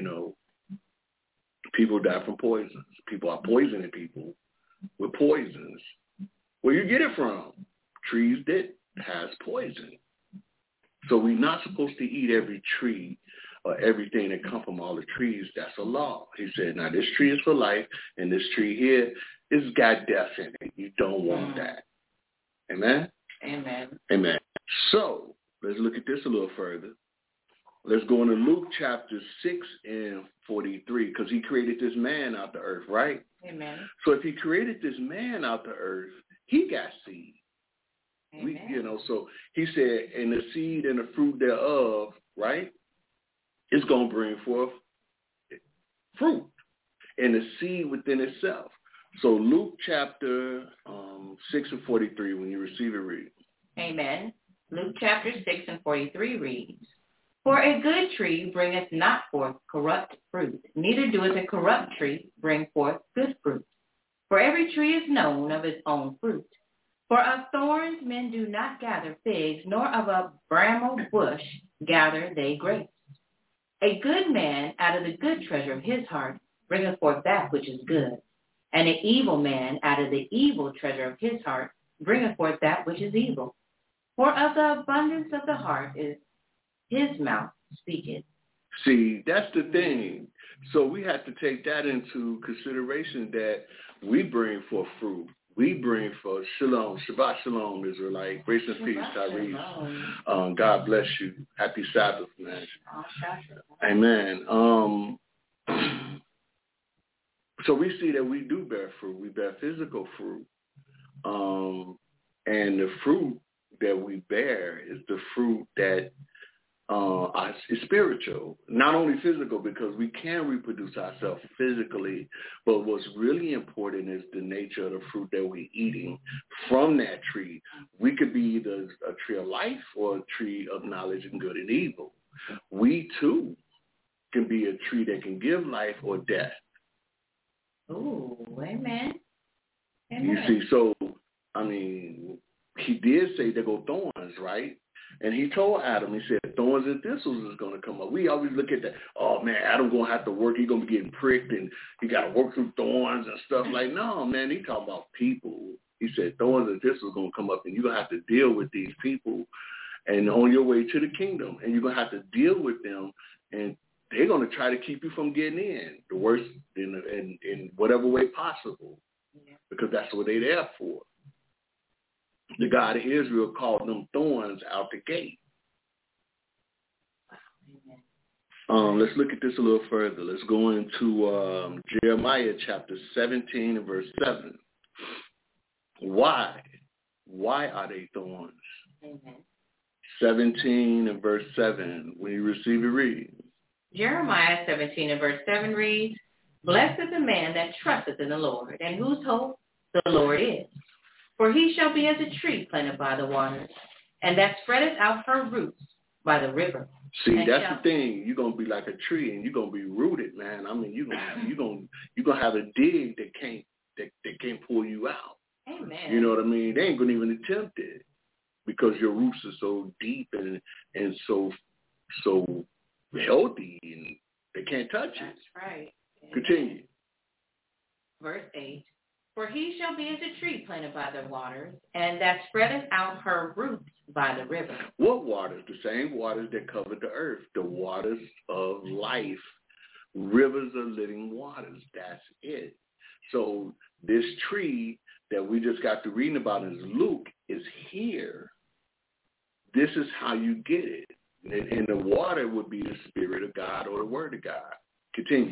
Speaker 4: People die from poisons. People are poisoning people with poisons. Where you get it from? Trees that has poison. So we're not supposed to eat every tree or everything that comes from all the trees. That's a law. He said, now this tree is for life, and this tree here, it's got death in it. You don't want that. Amen?
Speaker 3: Amen.
Speaker 4: Amen. So let's look at this a little further. Let's go into Luke chapter 6 and 43, because he created this man out the earth, right?
Speaker 3: Amen.
Speaker 4: So if he created this man out the earth, he got seed.
Speaker 3: Amen.
Speaker 4: So he said, and the seed and the fruit thereof, right, it's going to bring forth fruit and the seed within itself. So Luke chapter 6 and 43, when you receive it, read.
Speaker 3: Amen. Luke chapter 6 and 43 reads, For a good tree bringeth not forth corrupt fruit, neither doeth a corrupt tree bring forth good fruit. For every tree is known of its own fruit. For of thorns men do not gather figs, nor of a bramble bush gather they grapes. A good man out of the good treasure of his heart bringeth forth that which is good, and an evil man out of the evil treasure of his heart bringeth forth that which is evil. For of the abundance of the heart is his mouth speaketh.
Speaker 4: See, that's the thing. So we have to take that into consideration that we bring forth fruit. We bring forth shalom, Shabbat shalom, Israelite. Grace and peace, Tyrese. God bless you. Happy Sabbath, man. Amen. So we see that we do bear fruit. We bear physical fruit. And the fruit that we bear is the fruit that is spiritual, not only physical, because we can reproduce ourselves physically, but what's really important is the nature of the fruit that we're eating from that tree. We could be either a tree of life or a tree of knowledge and good and evil. We, too, can be a tree that can give life or death.
Speaker 3: Ooh, amen.
Speaker 4: You see, so, I mean, he did say there go thorns, right? And he told Adam, he said, thorns and thistles is going to come up. We always look at that, oh, man, Adam going to have to work. He's going to be getting pricked, and he got to work through thorns and stuff. Like, no, man, he talking about people. He said thorns and thistles going to come up, and you're going to have to deal with these people and on your way to the kingdom. And you're going to have to deal with them, and they're going to try to keep you from getting in, the worst in whatever way possible, because that's what they're there for. The God of Israel called them thorns out the gate. Let's look at this a little further. Let's go into Jeremiah chapter 17 and verse 7. Why? Why are they thorns?
Speaker 3: Amen.
Speaker 4: 17 and verse 7. When you receive it, read.
Speaker 3: Jeremiah 17 and verse 7 reads, Blessed is the man that trusteth in the Lord, and whose hope the Lord is. For he shall be as a tree planted by the waters, and that spreadeth out her roots by the river.
Speaker 4: See, that's the thing. You're gonna be like a tree, and you're gonna be rooted, man. I mean, you're gonna have a dig that can't they can't pull you out.
Speaker 3: Amen.
Speaker 4: You know what I mean? They ain't gonna even attempt it because your roots are so deep and so healthy, and they can't touch it.
Speaker 3: That's right.
Speaker 4: Continue.
Speaker 3: Verse 8. For he shall be as a tree planted by the waters, and that spreadeth out her roots by the river.
Speaker 4: What waters? The same waters that covered the earth, the waters of life, rivers of living waters. That's it. So this tree that we just got to reading about in Luke is here. This is how you get it. And the water would be the Spirit of God or the Word of God. Continue.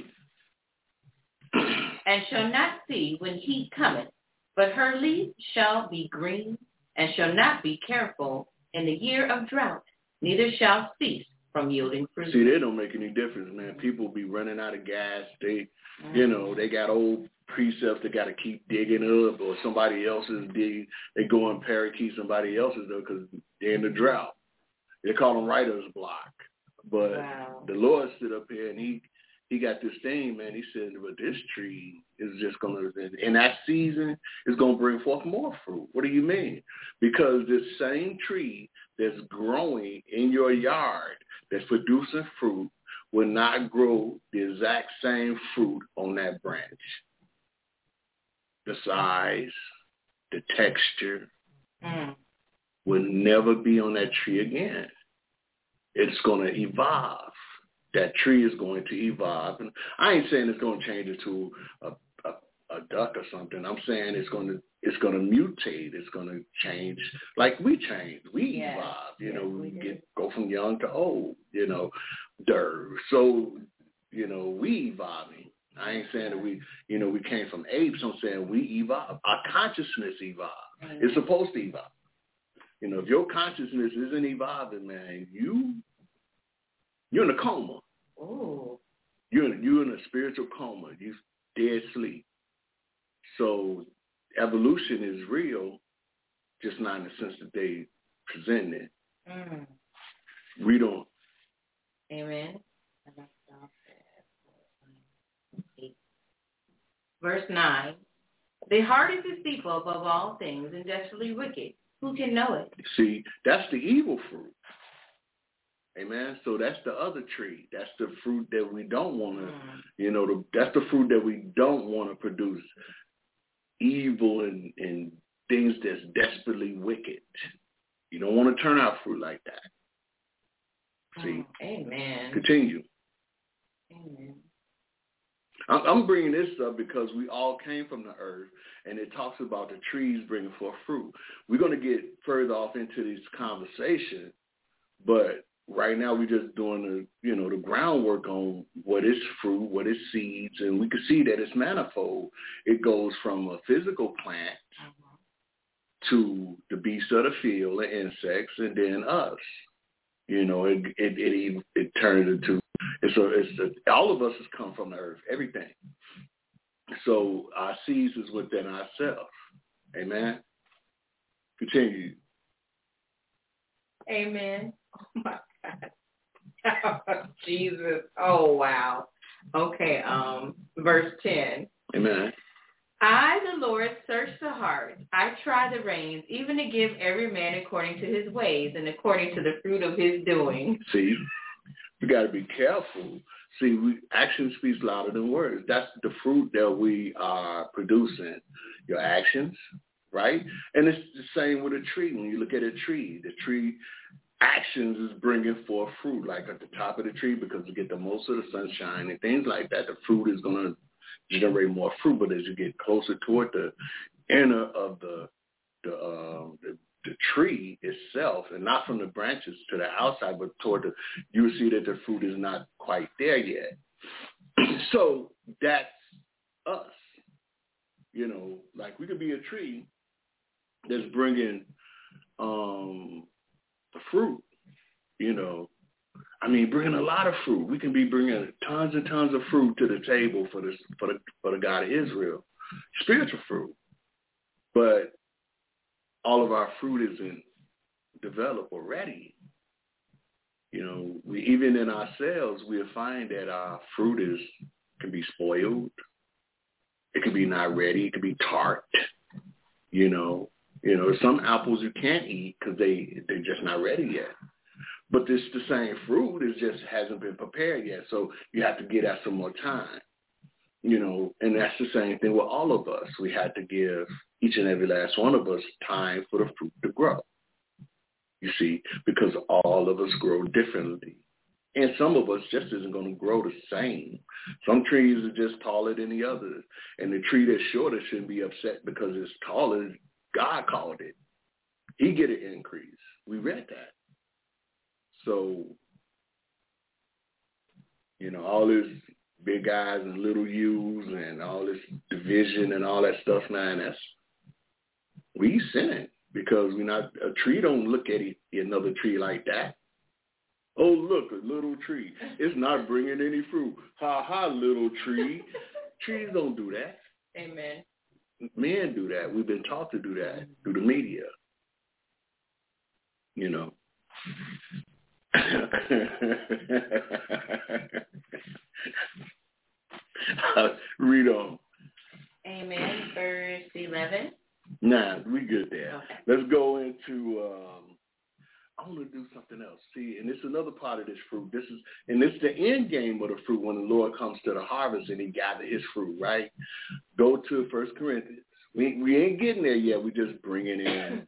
Speaker 3: And shall not see when heat cometh, but her leaf shall be green, and shall not be careful in the year of drought, neither shall cease from yielding fruit.
Speaker 4: See, they don't make any difference, man. People be running out of gas. They, they got old precepts they got to keep digging up, or somebody else is digging. They go and parakeet somebody else's though because they're in the drought. They call them writer's block. But the Lord stood up here and he got this thing, man. He said, but this tree is just going to, in that season, is going to bring forth more fruit. What do you mean? Because this same tree that's growing in your yard, that's producing fruit, will not grow the exact same fruit on that branch. The size, the texture will never be on that tree again. It's going to evolve. That tree is going to evolve. And I ain't saying it's going to change into a duck or something. I'm saying it's going to mutate. It's going to change like we change. We evolve. We go from young to old. So we evolving. I ain't saying that we came from apes. I'm saying we evolve. Our consciousness evolve. It's supposed to evolve. If your consciousness isn't evolving, man, you're in a coma.
Speaker 3: Oh.
Speaker 4: You're in a spiritual coma. You dead sleep. So evolution is real, just not in the sense that they present it. We don't.
Speaker 3: Amen. Verse 9. The heart is deceitful above all things and desperately wicked. Who can know it?
Speaker 4: See, that's the evil fruit. Amen. So that's the other tree. That's the fruit that we don't want to, that's the fruit that we don't want to produce. Evil and things that's desperately wicked. You don't want to turn out fruit like that. See?
Speaker 3: Amen.
Speaker 4: Continue.
Speaker 3: Amen.
Speaker 4: I'm bringing this up because we all came from the earth, and it talks about the trees bringing forth fruit. We're going to get further off into this conversation, but right now we're just doing the groundwork on what is fruit, what is seeds, and we can see that it's manifold. It goes from a physical plant to the beasts of the field, the insects, and then us. It turns into all of us has come from the earth, everything. So our seeds is within ourselves. Amen. Continue.
Speaker 3: Amen. Oh my God. Oh, Jesus. Oh wow. Okay. Verse 10.
Speaker 4: Amen.
Speaker 3: I, the Lord, search the heart. I try the reins, even to give every man according to his ways and according to the fruit of his doing.
Speaker 4: See, we got to be careful. See, action speaks louder than words. That's the fruit that we are producing. Your actions, right? And it's the same with a tree. When you look at a tree, the tree actions is bringing forth fruit, like at the top of the tree, because you get the most of the sunshine and things like that. The fruit is going to generate more fruit, but as you get closer toward the inner of the tree itself, and not from the branches to the outside, but toward you see that the fruit is not quite there yet. So that's us. Like we could be a tree that's bringing the fruit. Bringing a lot of fruit. We can be bringing tons and tons of fruit to the table for the God of Israel, spiritual fruit. But all of our fruit isn't developed or ready. We even in ourselves, we'll find that our fruit can be spoiled. It could be not ready. It could be tart. You know, some apples you can't eat because they're just not ready yet. But it's the same fruit. It just hasn't been prepared yet. So you have to give that some more time. You know, and that's the same thing with all of us. We had to give each and every last one of us time for the fruit to grow. You see, because all of us grow differently. And some of us just isn't going to grow the same. Some trees are just taller than the others. And the tree that's shorter shouldn't be upset because it's taller. God called it. He get an increase. We read that. So, you know, all this big eyes and little U's and all this division and all that stuff, man, we sinning because a tree don't look at another tree like that. Oh, look, a little tree. It's not bringing any fruit. Ha ha, little tree. Trees don't do that.
Speaker 3: Amen.
Speaker 4: Men do that. We've been taught to do that through the media. You know. Read on.
Speaker 3: Amen. Verse 11.
Speaker 4: Nah, we good there.
Speaker 3: Okay.
Speaker 4: Let's go into, I want to do something else. See, and it's another part of this fruit. It's the end game of the fruit when the Lord comes to the harvest and he gathers his fruit, right? Go to 1 Corinthians. We ain't getting there yet. We just bringing in,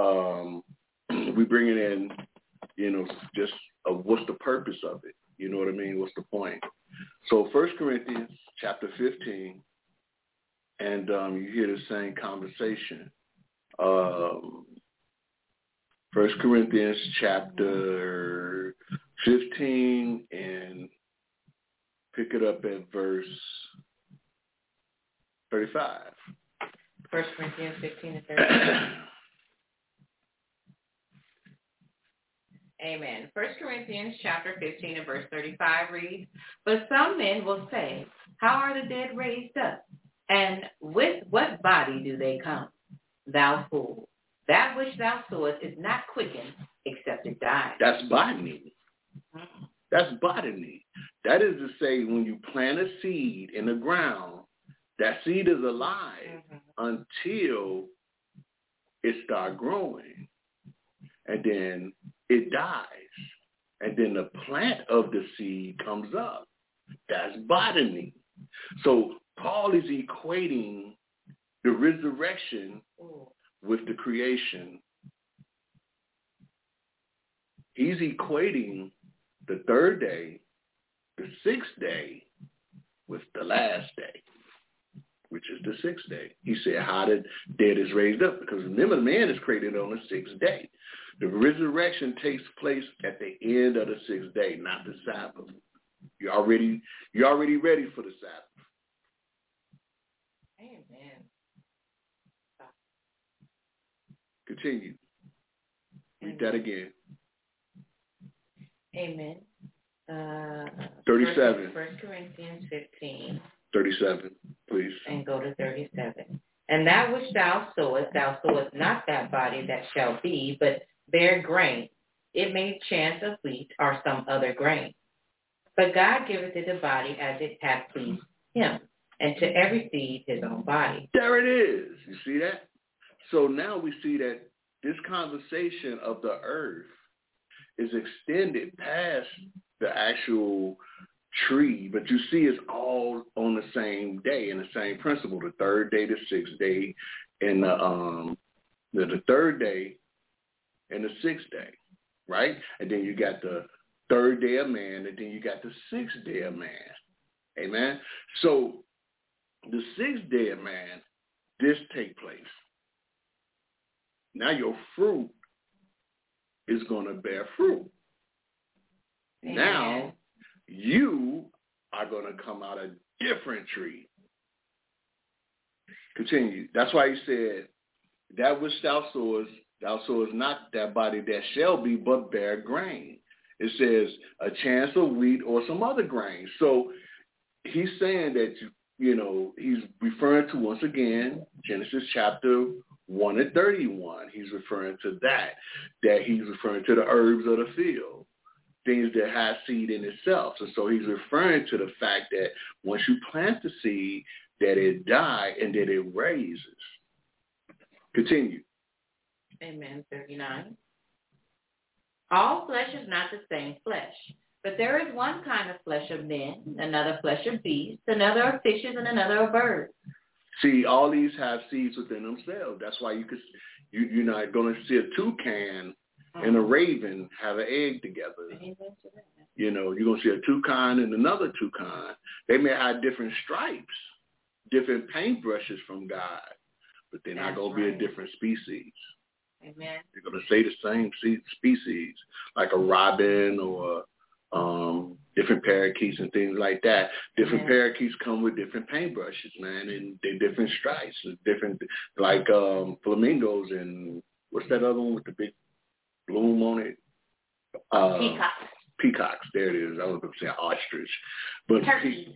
Speaker 4: you know, just what's the purpose of it? You know what I mean? What's the point? So 1 Corinthians chapter 15, and you hear the same conversation. 1 Corinthians chapter 15, and pick it up at verse 35.
Speaker 3: 1 Corinthians 15 and 35. Amen. 1 Corinthians chapter 15 and verse 35 reads, "But some men will say, how are the dead raised up? And with what body do they come? Thou fool. That which thou sowest is not quickened, except it dies."
Speaker 4: That's botany. That's botany. That is to say, when you plant a seed in the ground, that seed is alive until it starts growing. And then it dies. And then the plant of the seed comes up. That's botany. So Paul is equating the resurrection with the creation. He's equating the third day, the sixth day, with the last day, which is the sixth day. He said, how the dead is raised up. Because remember, man is created on the sixth day. The resurrection takes place at the end of the sixth day, not the Sabbath. You're already ready for the Sabbath.
Speaker 3: Amen.
Speaker 4: Continue. Read that again.
Speaker 3: Amen.
Speaker 4: 37.
Speaker 3: 1 Corinthians 15.
Speaker 4: 37, please.
Speaker 3: And go to 37. "And that which thou sowest not that body that shall be, but bare grain. It may chance of wheat or some other grain. But God giveth it a body as it hath pleased him, and to every seed his own body."
Speaker 4: There it is. You see that? So now we see that this conversation of the earth is extended past the actual tree, but you see it's all on the same day and the same principle, the third day, the sixth day, and the third day and the sixth day, right? And then you got the third day of man, and then you got the sixth day of man. Amen? So the sixth day of man, this take place. Now your fruit is going to bear fruit.
Speaker 3: Amen.
Speaker 4: Now you are going to come out a different tree. Continue. That's why he said, that which thou sowest not that body that shall be, but bear grain. It says a chance of wheat or some other grain. So he's saying that, you know, he's referring to, once again, Genesis chapter 1 and 31. He's referring to that he's referring to the herbs of the field, things that have seed in itself. And so he's referring to the fact that once you plant the seed, that it die and that it raises. Continue.
Speaker 3: Amen. 39. All flesh is not the same flesh, but there is one kind of flesh of men, another flesh of beasts, another of fishes, and another of birds.
Speaker 4: See, all these have seeds within themselves. That's why you're not going to see a toucan and a raven have an egg together. You know, you're going to see a toucan and another toucan. They may have different stripes, different paintbrushes from God, but they're not going to be a different species.
Speaker 3: Amen.
Speaker 4: They're going to say the same species, like a robin or different parakeets and things like that. Different parakeets come with different paintbrushes, man, and they're different stripes, different, like flamingos and what's that other one with the big bloom on it?
Speaker 3: Peacocks.
Speaker 4: Peacocks, there it is. I was going to say ostrich. But
Speaker 3: turkey.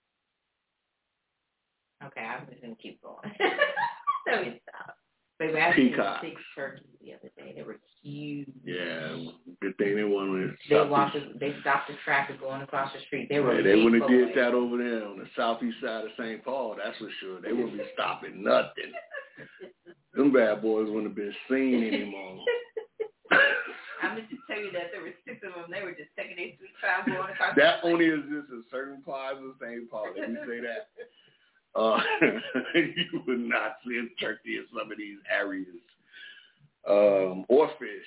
Speaker 3: Okay, I'm just going to keep going. So we stop. But we actually had 6 turkeys the other day. They were huge.
Speaker 4: Yeah, good thing they wanted
Speaker 3: to They stopped the traffic going across the street. They were.
Speaker 4: They wouldn't have did that over there on the southeast side of St. Paul. That's for sure. They wouldn't be stopping nothing. Them bad boys wouldn't have been seen anymore.
Speaker 3: I'm going to tell you that there were 6 of them. They were just taking their sweet time going across.
Speaker 4: That only exists in certain parts of St. Paul. Let me say that. You would not see a turkey in some of these areas, or fish.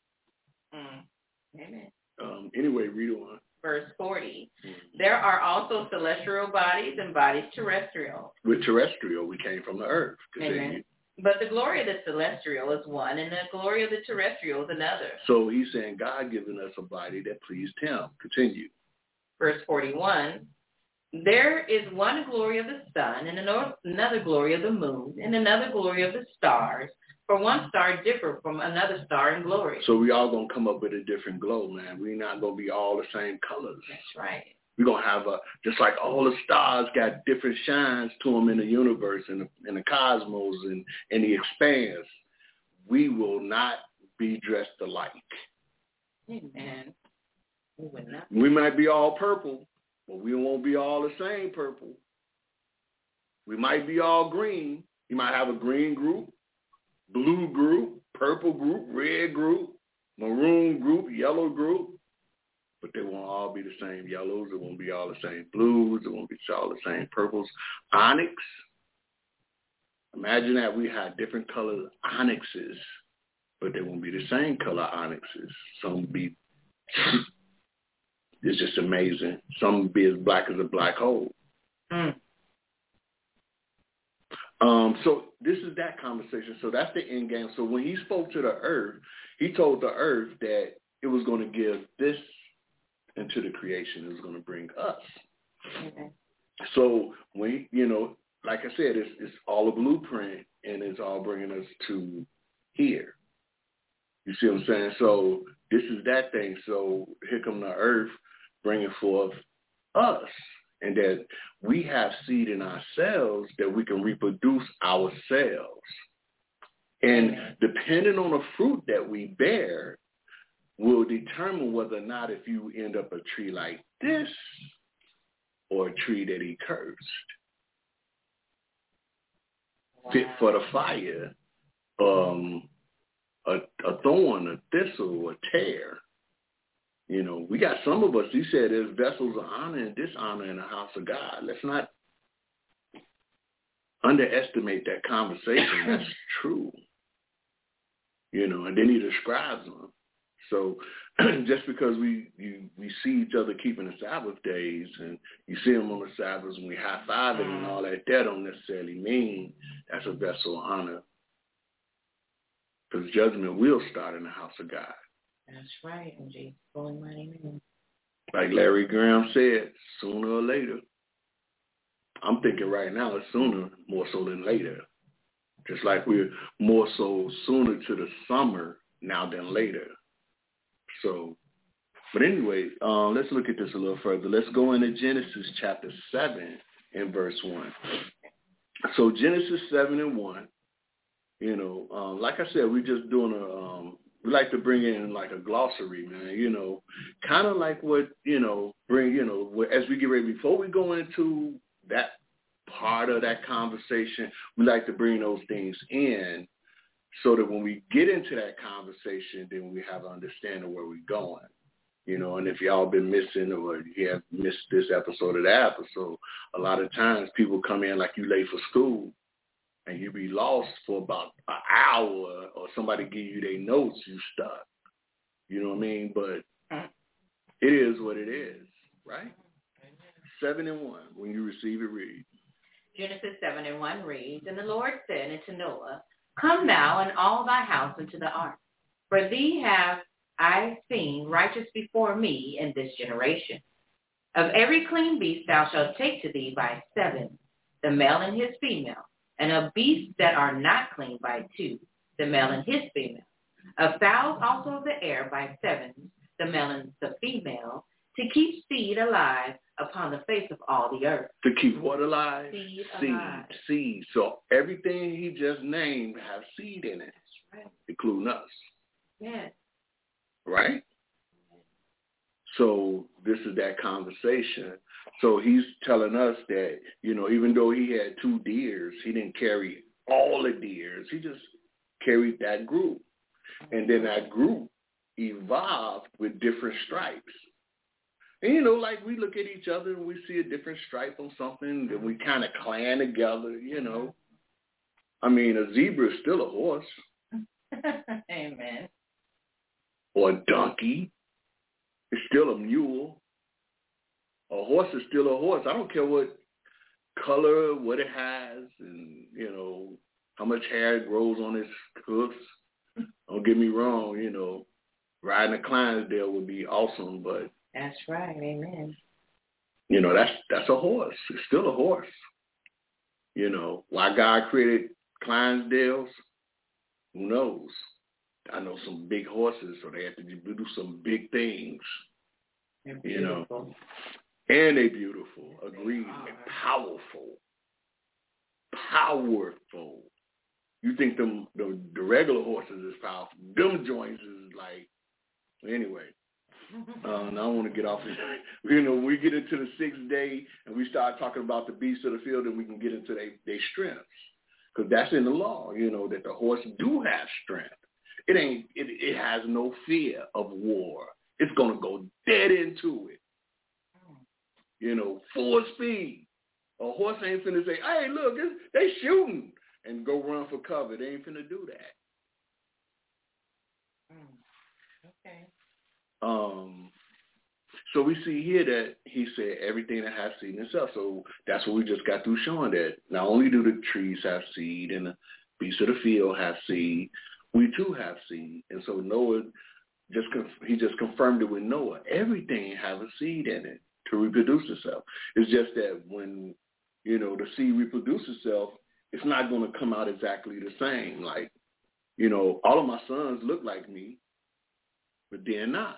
Speaker 3: Amen.
Speaker 4: Anyway, read on.
Speaker 3: Verse 40. There are also celestial bodies and bodies terrestrial.
Speaker 4: With terrestrial, we came from the earth.
Speaker 3: Amen. But the glory of the celestial is one, and the glory of the terrestrial is another.
Speaker 4: So he's saying God given us a body that pleased him. Continue.
Speaker 3: Verse 41. There is one glory of the sun, and another glory of the moon, and another glory of the stars. For one star differs from another star in glory.
Speaker 4: So we all going to come up with a different glow, man. We're not going to be all the same colors.
Speaker 3: That's right.
Speaker 4: We're going to have just like all the stars got different shines to them in the universe and in the cosmos and in the expanse. We will not be dressed alike.
Speaker 3: Amen. We will not.
Speaker 4: We might be all purple. But we won't be all the same purple. We might be all green. You might have a green group, blue group, purple group, red group, maroon group, yellow group. But they won't all be the same yellows. It won't be all the same blues. It won't be all the same purples. Onyx. Imagine that we had different colored onyxes, but they won't be the same color onyxes. Some be... It's just amazing. Some be as black as a black hole. So this is that conversation. So that's the end game. So when he spoke to the earth, he told the earth that it was going to give this into the creation. It was going to bring us.
Speaker 3: Okay.
Speaker 4: So when, like I said, it's all a blueprint, and it's all bringing us to here. You see what I'm saying? So this is that thing. So here come the earth, bringing forth us, and that we have seed in ourselves that we can reproduce ourselves. And depending on the fruit that we bear will determine whether or not if you end up a tree like this or a tree that he cursed. Fit for the fire, a thorn, a thistle, a tear. We got some of us, he said, there's vessels of honor and dishonor in the house of God. Let's not underestimate that conversation. That's true. And then he describes them. So just because we see each other keeping the Sabbath days and you see them on the Sabbaths and we high-five it and all that don't necessarily mean that's a vessel of honor. Because judgment will start in the house of God.
Speaker 3: That's right, in Jesus' holy mighty name.
Speaker 4: Like Larry Graham said, sooner or later. I'm thinking right now it's sooner more so than later. Just like we're more so sooner to the summer now than later. So, but anyway, let's look at this a little further. Let's go into Genesis chapter 7 and verse 1. So Genesis 7 and 1, like I said, we're just doing we like to bring in like a glossary, man, kind of like what, as we get ready, before we go into that part of that conversation. We like to bring those things in so that when we get into that conversation, then we have an understanding of where we're going. You know, and if y'all been missing or you have missed this episode or that episode, a lot of times people come in like you late for school and you be lost for about an hour or somebody give you their notes, you stuck. You know what I mean? But it is what it is, right? 7:1, when you receive it, read.
Speaker 3: Genesis 7:1 reads, And the Lord said unto Noah, Come thou and all thy house into the ark, for thee have I seen righteous before me in this generation. Of every clean beast thou shalt take to thee by 7, the male and his female, and of beasts that are not clean by 2, the male and his female. Of fowls also of the air by 7, the male and the female, to keep seed alive upon the face of all the earth.
Speaker 4: To keep what alive?
Speaker 3: Seed alive.
Speaker 4: Seed. So everything he just named has seed in it,
Speaker 3: Right.
Speaker 4: including us.
Speaker 3: Yes.
Speaker 4: Right? So this is that conversation. So he's telling us that, you know, even though he had 2 deers, he didn't carry all the deers. He just carried that group. And then that group evolved with different stripes. And, you know, like we look at each other and we see a different stripe on something, then we kind of clan together, you know. I mean, a zebra is still a horse.
Speaker 3: Amen.
Speaker 4: Or a donkey. It's still a mule. A horse is still a horse. I don't care what color, what it has, and, you know, how much hair it grows on its hoofs. Don't get me wrong, you know, riding a Clydesdale would be awesome, but
Speaker 3: That's right. Amen.
Speaker 4: you know, that's a horse. It's still a horse. You know, why God created Clydesdales, who knows? I know some big horses, so they have to do some big things.
Speaker 3: They're
Speaker 4: You know.
Speaker 3: beautiful.
Speaker 4: And they're beautiful. Agreed. They're powerful. Powerful. You think the regular horses is powerful. Them joints is like, anyway. And I don't want to get off it. You know, when we get into the 6th day and we start talking about the beasts of the field, then we can get into their strengths. Because that's in the law, you know, that the horse do have strength. It has no fear of war. It's going to go dead into it. You know, full speed. A horse ain't finna say, hey, look, they shooting, and go run for cover. They ain't finna do that.
Speaker 3: Okay.
Speaker 4: So we see here that he said everything that has seed in itself. So that's what we just got through showing, that not only do the trees have seed and the beasts of the field have seed, we too have seed. And so Noah, he just confirmed it with Noah. Everything have a seed in it to reproduce itself. It's just that when, you know, the seed reproduces itself, it's not going to come out exactly the same. Like, you know, all of my sons look like me, but they're not.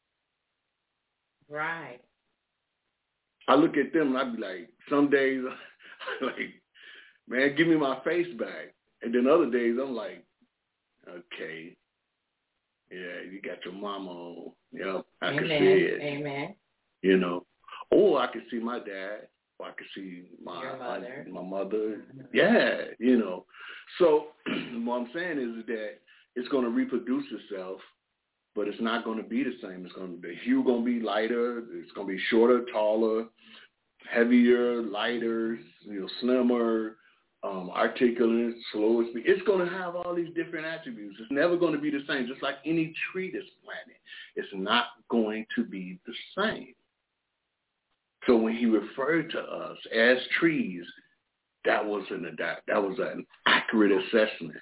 Speaker 3: Right.
Speaker 4: I look at them and I be like, some days, like, man, give me my face back. And then other days I'm like, okay, yeah, you got your mama on. Yep, I can see it.
Speaker 3: Amen.
Speaker 4: You know, or I can see my dad, or I can see my mother. Yeah, you know. So what I'm saying is that it's going to reproduce itself, but it's not going to be the same. The hue going to be lighter. It's going to be shorter, taller, heavier, lighter, you know, slimmer, articulate, slower speed. It's going to have all these different attributes. It's never going to be the same. Just like any tree that's planted, it's not going to be the same. So when he referred to us as trees, that was an accurate assessment.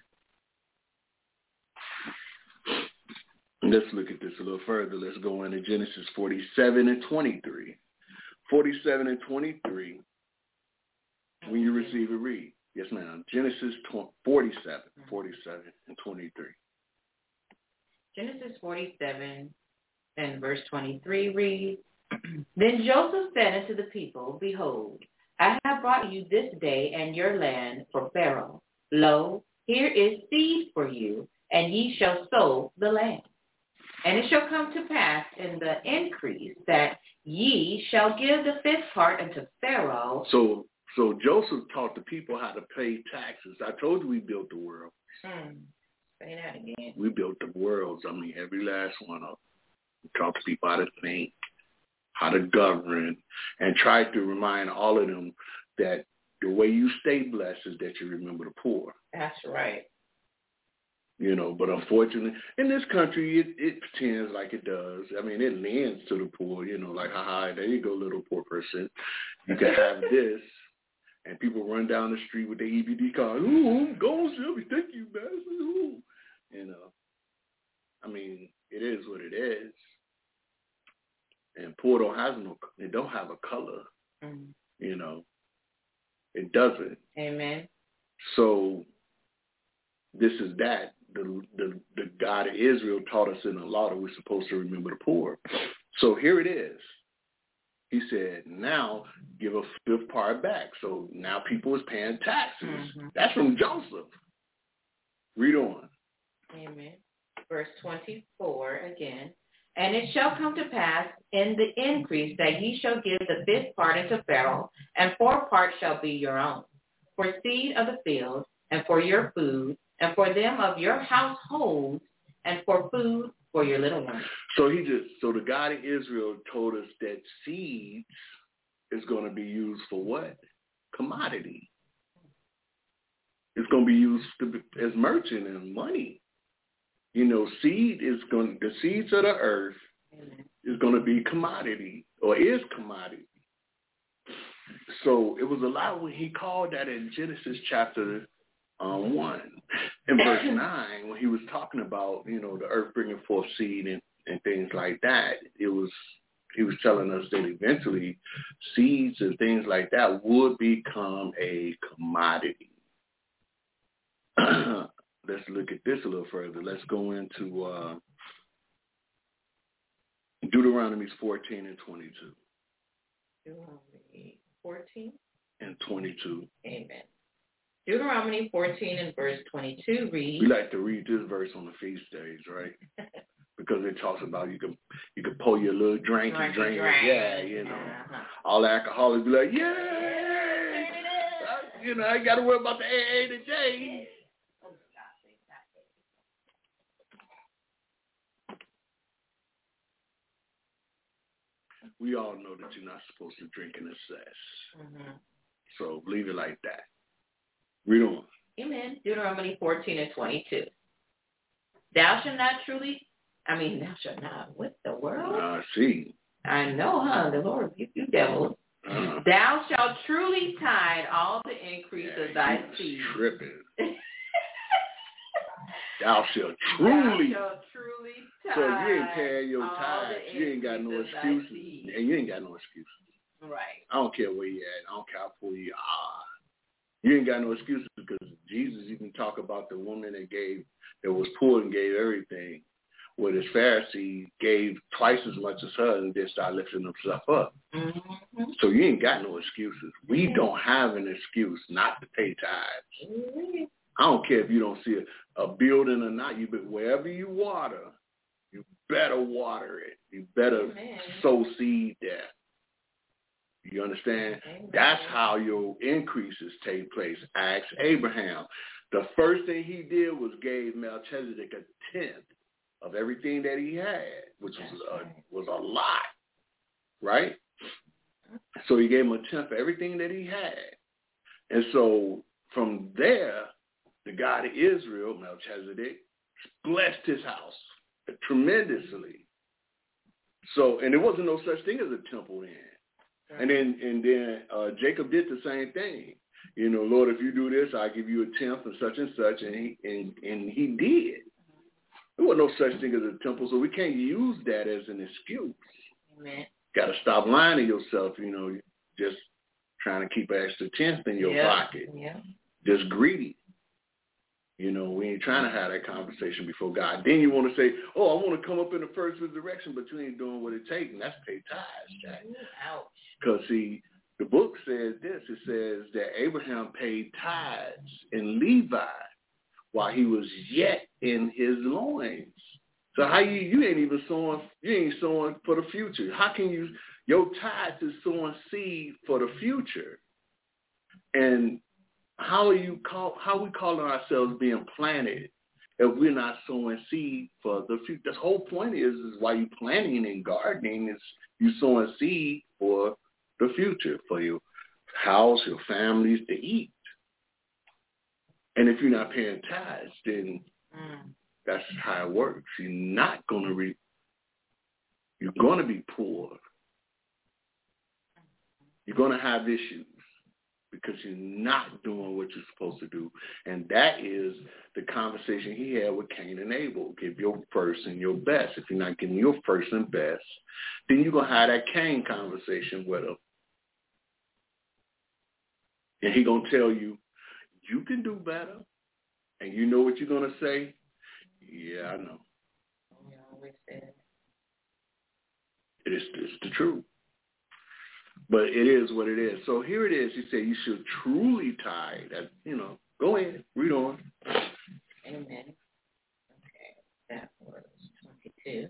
Speaker 4: Let's look at this a little further. Let's go into Genesis 47 and 23. 47 and 23. When you receive it, read. Yes, ma'am. Genesis 47 and 23.
Speaker 3: Genesis 47 and verse 23 reads, Then Joseph said unto the people, Behold, I have brought you this day and your land for Pharaoh. Lo, here is seed for you, and ye shall sow the land. And it shall come to pass in the increase that ye shall give the 5th part unto Pharaoh.
Speaker 4: So So Joseph taught the people how to pay taxes. I told you we built the world.
Speaker 3: Say that again.
Speaker 4: We built the worlds. I mean, every last one of them. We taught the people how to think, how to govern, and tried to remind all of them that the way you stay blessed is that you remember the poor.
Speaker 3: That's right.
Speaker 4: You know, but unfortunately, in this country, it pretends like it does. I mean, it lends to the poor, you know, like, haha, there you go, little poor person. You can have this. And people run down the street with their EBD card. Ooh, gold, Sylvie, thank you, man. Ooh. You know, I mean, it is what it is. And poor don't have a color. You know, it doesn't.
Speaker 3: Amen.
Speaker 4: So this is that. The God of Israel taught us in the law that we're supposed to remember the poor. So here it is. He said, now give a fifth part back. So now people is paying taxes. That's from Joseph. Read on.
Speaker 3: Amen. Verse 24 again. And it shall come to pass in the increase that ye shall give the fifth part unto Pharaoh, and 4 parts shall be your own, for seed of the field, and for your food, and for them of your households, and for food for your little ones.
Speaker 4: So the God of Israel told us that seeds is going to be used for what? Commodity. It's going to be used as merchant and money. You know, the seeds of the earth is going to be commodity, or is commodity. So it was a lot when he called that in Genesis chapter 1. In verse 9, when he was talking about, you know, the earth bringing forth seed and things like that, he was telling us that eventually seeds and things like that would become a commodity. Let's look at this a little further. Let's go into Deuteronomy 14 and 22.
Speaker 3: Deuteronomy 14
Speaker 4: and 22.
Speaker 3: Amen. Deuteronomy 14 and verse 22 reads.
Speaker 4: We like to read this verse on the feast days, right? Because it talks about you can pour your little drink and drink it. Yeah, you know. All the alcoholics be like, yay! You know, I ain't got to worry about the AA today. We all know that you're not supposed to drink in excess. So leave it like that. Read on.
Speaker 3: Amen. Deuteronomy 14 and 22. Thou shalt not, what the world?
Speaker 4: See.
Speaker 3: I know, huh? The Lord rebuke you, devil. Thou shalt truly tithe all the increase of thy seed.
Speaker 4: Tripping. Thou shalt truly.
Speaker 3: Tithe.
Speaker 4: So if you ain't paying your tithes, you ain't got no excuses. And you ain't got no excuses.
Speaker 3: Right.
Speaker 4: I don't care where you at. I don't care how poor you are. You ain't got no excuses because Jesus even talk about the woman that was poor and gave everything. Where this Pharisee gave twice as much as her and then started lifting himself up. So you ain't got no excuses. We don't have an excuse not to pay tithes. I don't care if you don't see a building or not. Wherever you water, you better water it. You better sow seed there. You understand? That's how your increases take place. Ask Abraham. The first thing he did was gave Melchizedek a tenth of everything that he had, which was a lot, right? So he gave him a tenth of everything that he had. And so from there, the God of Israel, Melchizedek, blessed his house tremendously. So, and there wasn't no such thing as a temple then. And then Jacob did the same thing. You know, Lord, if you do this, I'll give you a tenth and such, and he did. There was no such thing as a temple, so we can't use that as an excuse.
Speaker 3: Amen.
Speaker 4: Got to stop lying to yourself, you know, just trying to keep an extra tenth in your pocket.
Speaker 3: Yeah.
Speaker 4: Just greedy. You know, we ain't trying to have that conversation before God. Then you want to say, oh, I want to come up in the first resurrection, but you ain't doing what it takes, and that's pay tithes, Jack.
Speaker 3: Ouch.
Speaker 4: Because, see, the book says this. It says that Abraham paid tithes in Levi while he was yet in his loins. So how you ain't even sowing, you ain't sowing for the future. How can your tithes is sowing seed for the future? And how we calling ourselves being planted if we're not sowing seed for the future? The whole point is why you planting and gardening is you sowing seed for the future, for your house, your families to eat. And if you're not paying tithes, then that's how it works. You're not going to reap. You're going to be poor. You're going to have issues because you're not doing what you're supposed to do. And that is the conversation he had with Cain and Abel. Give your first and your best. If you're not giving your first and best, then you're going to have that Cain conversation with him. And he's going to tell you, you can do better. And you know what you're going to say? Yeah, I know.
Speaker 3: You always say
Speaker 4: It's the truth. But it is what it is. So here it is. He said you should truly tithe. Go ahead. Read on.
Speaker 3: Amen. Okay. That was 22.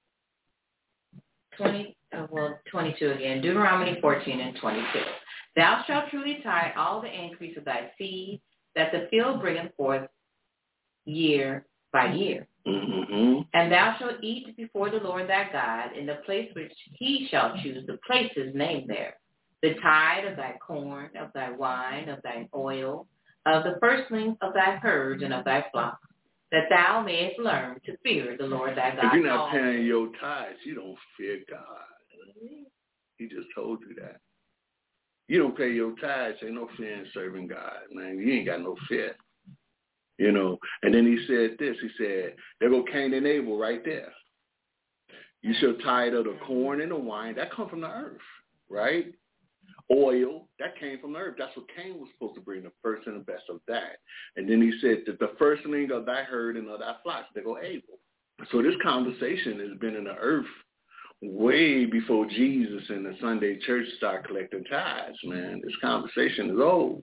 Speaker 3: 22 again. Deuteronomy 14 and 22. Thou shalt truly tithe all the increase of thy seed that the field bringeth forth year by year.
Speaker 4: Mm-hmm.
Speaker 3: And thou shalt eat before the Lord thy God in the place which he shall choose. The place is named there. The tithe of thy corn, of thy wine, of thine oil, of the firstlings of thy herds and of thy flocks, that thou mayest learn to fear the Lord thy God.
Speaker 4: If you're not paying your tithes, you don't fear God. He just told you that. You don't pay your tithes, ain't no fear in serving God, man. You ain't got no fear. And then he said this. He said, there go Cain and Abel right there. You shall tithe of the corn and the wine. That come from the earth, right? Oil, that came from the earth. That's what Cain was supposed to bring, the first and the best of that. And then he said that the firstling of thy herd and of thy flocks, there go Abel. So this conversation has been in the earth way before Jesus and the Sunday church started collecting tithes, man. This conversation is old.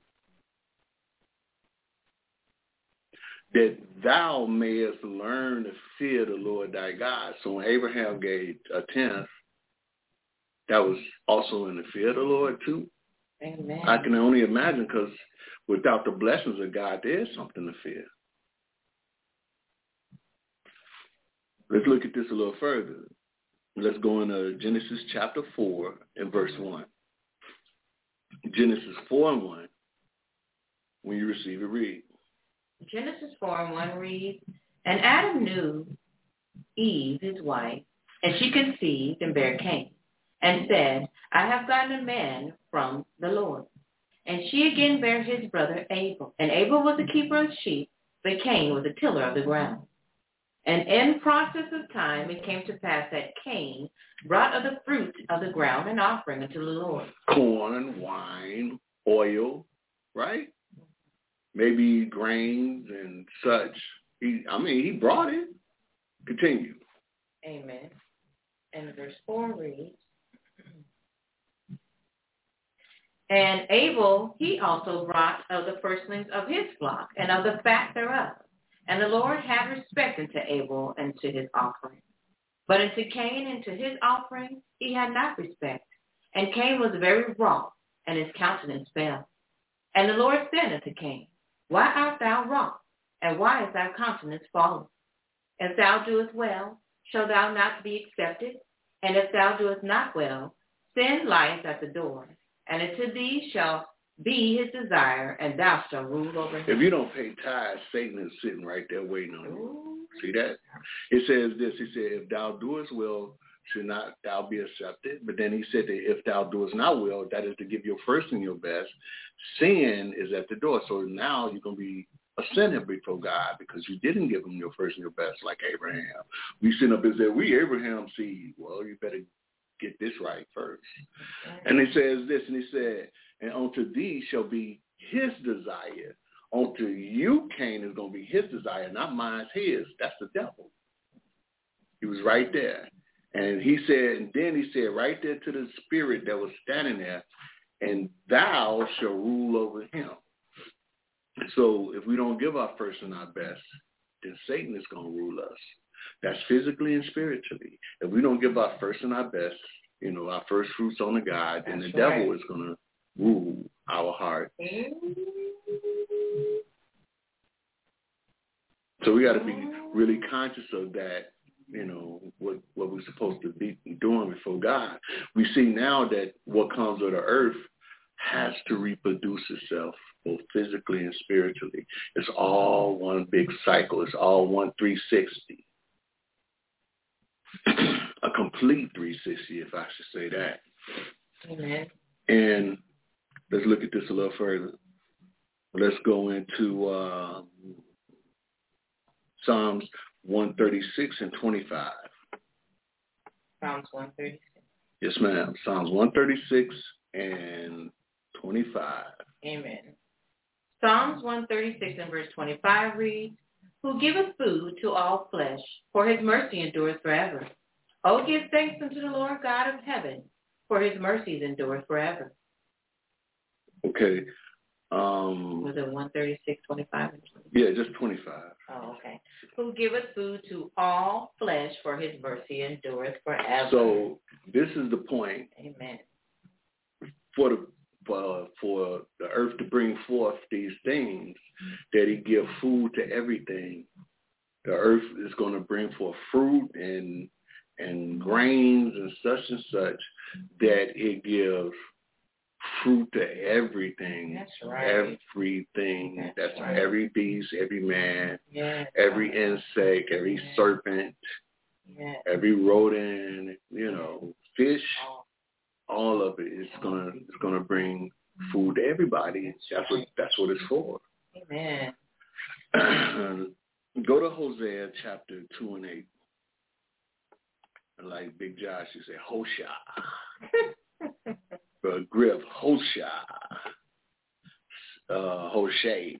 Speaker 4: That thou mayest learn to fear the Lord thy God. So when Abraham gave a tenth, that was also in the fear of the Lord too.
Speaker 3: Amen.
Speaker 4: I can only imagine, because without the blessings of God, there is something to fear. Let's look at this a little further. Let's go into Genesis chapter 4 and verse 1. Genesis 4 and 1. When you receive it, read.
Speaker 3: Genesis 4 and 1 reads, And Adam knew Eve, his wife, and she conceived and bare Cain, and said, I have gotten a man from the Lord. And she again bare his brother Abel. And Abel was a keeper of sheep, but Cain was a tiller of the ground. And in process of time it came to pass that Cain brought of the fruit of the ground an offering unto the Lord.
Speaker 4: Corn, wine, oil, right? Maybe grains and such. He brought it. Continue.
Speaker 3: Amen. And verse 4 reads, And Abel, he also brought of the firstlings of his flock, and of the fat thereof. And the Lord had respect unto Abel and to his offering. But unto Cain and to his offering he had not respect. And Cain was very wroth, and his countenance fell. And the Lord said unto Cain, Why art thou wroth, and why is thy countenance fallen? If thou doest well, shalt thou not be accepted? And if thou doest not well, sin lieth at the door, and unto thee shall be his desire, and thou shalt rule over him.
Speaker 4: If you don't pay tithes, Satan is sitting right there waiting on you. See that? It says this. He said, if thou doest well, should not thou be accepted? But then he said that if thou doest not well, that is to give your first and your best, sin is at the door. So now you're going to be a sinner before God because you didn't give him your first and your best like Abraham. We sit up and say, we Abraham's seed. Well, you better get this right first. And he says this, and he said, and unto thee shall be his desire. Unto you, Cain, is going to be his desire, not mine, his. That's the devil. He was right there. And he said, and then he said right there to the spirit that was standing there, and thou shalt rule over him. So if we don't give our first and our best, then Satan is going to rule us. That's physically and spiritually. If we don't give our first and our best, our first fruits on the God, then the devil is going to rule our heart. So we got to be really conscious of that, you know, what we're supposed to be doing before God. We see now that what comes of the earth has to reproduce itself, both physically and spiritually. It's all one big cycle. It's all one 360. A complete 360, if I should say that.
Speaker 3: Amen.
Speaker 4: And let's look at this a little further. Let's go into Psalms 136 and 25.
Speaker 3: Psalms 136.
Speaker 4: Yes, ma'am. Psalms 136 and 25.
Speaker 3: Amen. Psalms 136 and verse 25 reads, Who giveth food to all flesh, for his mercy endureth forever. O give thanks unto the Lord God of heaven, for his mercies endureth forever.
Speaker 4: Okay.
Speaker 3: Was it 136, 25, and 25?
Speaker 4: Yeah, just 25.
Speaker 3: Oh, okay. Who giveth food to all flesh, for his mercy endureth forever.
Speaker 4: So this is the point.
Speaker 3: Amen.
Speaker 4: For the earth to bring forth these things, that he give food to everything. The earth is going to bring forth fruit and grains and such, that it gives fruit to everything.
Speaker 3: That's right.
Speaker 4: Everything. That's
Speaker 3: right.
Speaker 4: Every beast, every man,
Speaker 3: yes.
Speaker 4: every insect, every
Speaker 3: yes.
Speaker 4: serpent,
Speaker 3: yes.
Speaker 4: every rodent, you know, fish. All of it is gonna bring food to everybody. That's what it's for.
Speaker 3: Amen.
Speaker 4: Go to Hosea chapter 2 and 8. Like Big Josh, you say Hosha. But Griff, Hosha. Hoshe.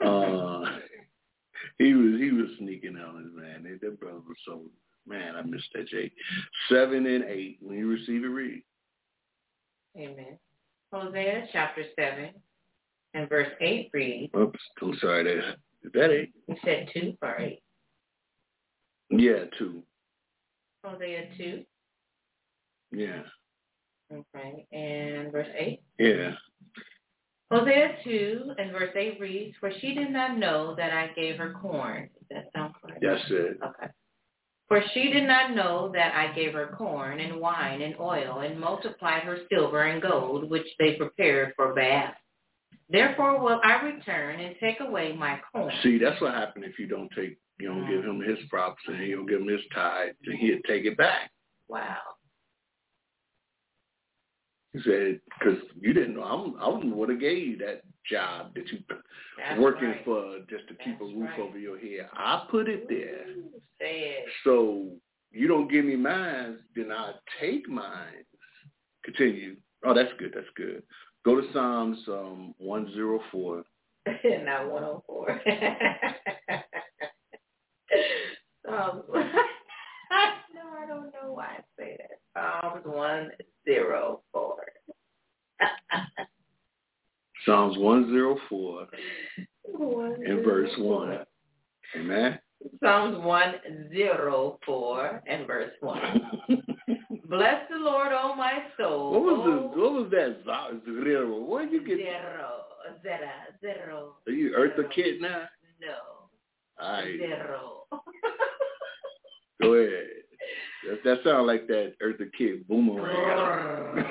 Speaker 4: He was sneaking out, man. That brother was so, man, I missed that J. 7 and 8. When you receive it, read.
Speaker 3: Amen. Hosea chapter 7 and verse 8 reads.
Speaker 4: Oops, I'm sorry. Is that 8?
Speaker 3: You said 2 or 8?
Speaker 4: Yeah, 2.
Speaker 3: Hosea 2.
Speaker 4: Yeah.
Speaker 3: Okay. And verse 8?
Speaker 4: Yeah.
Speaker 3: Hosea 2 and verse 8 reads, For she did not know that I gave her corn. Does that sound correct?
Speaker 4: That's it.
Speaker 3: Okay. For she did not know that I gave her corn and wine and oil and multiplied her silver and gold, which they prepared for Baal. Therefore will I return and take away my corn.
Speaker 4: See, that's what happened if you don't give him his props and you don't give him his tithe, and he'll take it back.
Speaker 3: Wow.
Speaker 4: He said, because you didn't know, I would have gave you that job that you working
Speaker 3: right.
Speaker 4: for just to keep a roof over your head. I put it there.
Speaker 3: Say it.
Speaker 4: So you don't give me mine, then I'll take mine. Continue. Oh, that's good. That's good. Go to Psalms 104.
Speaker 3: Not 104. No, I don't know why I say that. Psalms 104.
Speaker 4: Psalms 104 and verse 1. Amen.
Speaker 3: Psalms 104 and verse 1. Bless the Lord, O my soul.
Speaker 4: What was that? Zero. Where did you get?
Speaker 3: Zero.
Speaker 4: Are you Eartha Kitt now?
Speaker 3: No.
Speaker 4: All right.
Speaker 3: Zero.
Speaker 4: Go ahead. That sounds like that Eartha Kitt boomerang.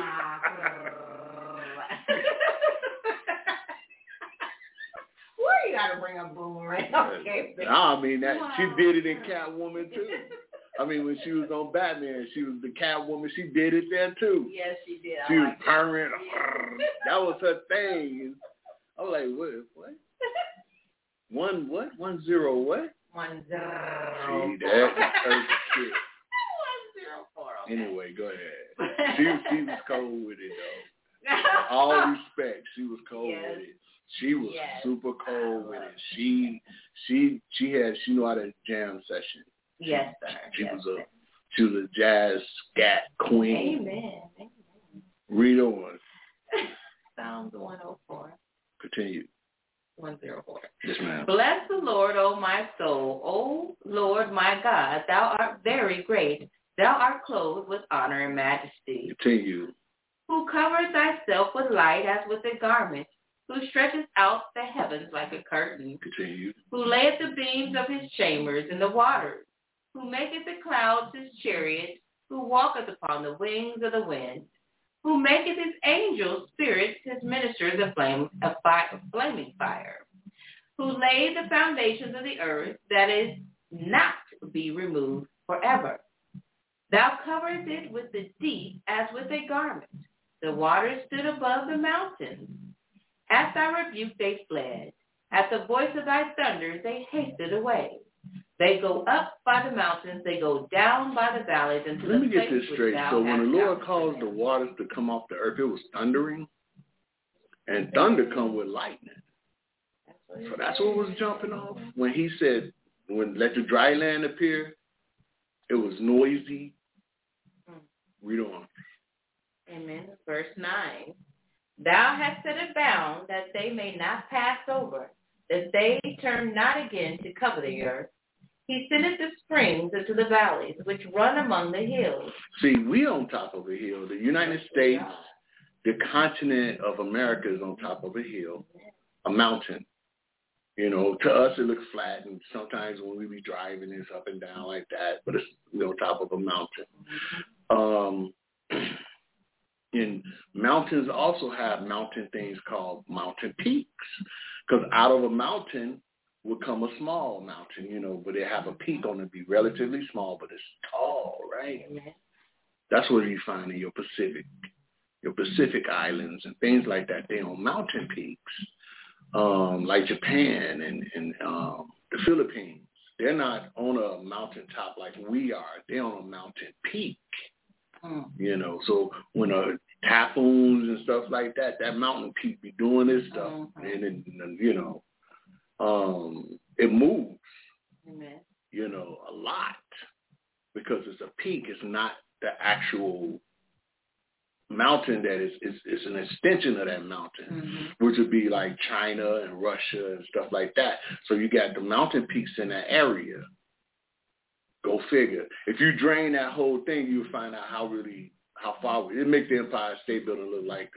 Speaker 3: Where you gotta bring a boomerang? Okay.
Speaker 4: I mean that she did it in Catwoman too. I mean when she was on Batman, she was the Catwoman. She did it there too.
Speaker 3: Yes, she did.
Speaker 4: She was purring. That was her thing. I was like, what? 1 what? 10 what?
Speaker 3: 104.
Speaker 4: See, that Eartha Kitt.
Speaker 3: 104. Okay.
Speaker 4: Anyway, go ahead. She was cold with it though. All respect, she was cold with it. She was super cold with it. She knew how to jam session.
Speaker 3: Yes, sir.
Speaker 4: She was a jazz scat queen.
Speaker 3: Amen.
Speaker 4: Read on.
Speaker 3: Psalms 104.
Speaker 4: Continue.
Speaker 3: 104.
Speaker 4: Yes, ma'am.
Speaker 3: Bless the Lord, O my soul. O Lord my God, thou art very great. Thou art clothed with honor and majesty.
Speaker 4: Continue.
Speaker 3: who covereth thyself with light as with a garment, who stretcheth out the heavens like a curtain,
Speaker 4: Continue.
Speaker 3: who layeth the beams of his chambers in the waters, who maketh the clouds his chariot, who walketh upon the wings of the wind, who maketh his angels spirits, his ministers a flaming fire, who laid the foundations of the earth, that is not be removed forever. Thou coverest it with the deep as with a garment. The waters stood above the mountains. At thy rebuke they fled. At the voice of thy thunders they hasted away. They go up by the mountains, they go down by the valleys into
Speaker 4: Let
Speaker 3: the
Speaker 4: me get
Speaker 3: place
Speaker 4: this
Speaker 3: which
Speaker 4: straight.
Speaker 3: thou
Speaker 4: So when
Speaker 3: hast
Speaker 4: the Lord
Speaker 3: chosen
Speaker 4: caused
Speaker 3: for
Speaker 4: the
Speaker 3: them.
Speaker 4: waters to come off the earth, it was thundering, and thunder come with lightning. So that's what was jumping off. When he said, when let the dry land appear, it was noisy. Read on.
Speaker 3: Amen. Verse 9. Thou hast set a bound that they may not pass over, that they turn not again to cover the earth. He sendeth the springs into the valleys, which run among the hills.
Speaker 4: See, we on top of a hill. The United States, the continent of America is on top of a hill, a mountain. You know, to us it looks flat, and sometimes when we be driving, it's up and down like that, but it's on top of a mountain. And mountains also have mountain things called mountain peaks, because out of a mountain will come a small mountain, you know, but they have a peak on it, be relatively small, but it's tall, right? That's what you find in your Pacific islands and things like that. They're on mountain peaks, like Japan and the Philippines. They're not on a mountaintop like we are. They're on a mountain peak. You know, so when typhoons and stuff like that, that mountain peak be doing this stuff, and you know, it moves, you know, a lot because it's a peak. It's not the actual mountain that is an extension of that mountain, which would be like China and Russia and stuff like that. So you got the mountain peaks in that area. Go figure. If you drain that whole thing, you'll find out how far it makes the Empire State Building look like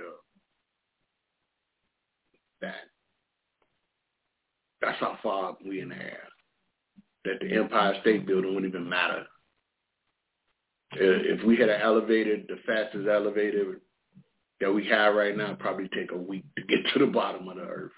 Speaker 4: that. That's how far we in the air. That the Empire State Building wouldn't even matter. If we had an elevator, the fastest elevator that we have right now, it'd probably take a week to get to the bottom of the earth.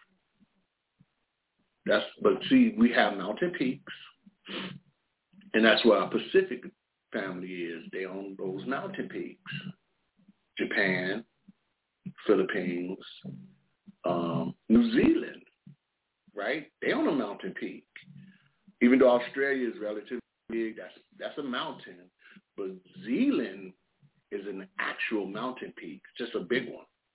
Speaker 4: But see, we have mountain peaks. And that's where our Pacific family is. They own those mountain peaks. Japan, Philippines, New Zealand, right? They own a mountain peak. Even though Australia is relatively big, that's a mountain. But Zealand is an actual mountain peak, just a big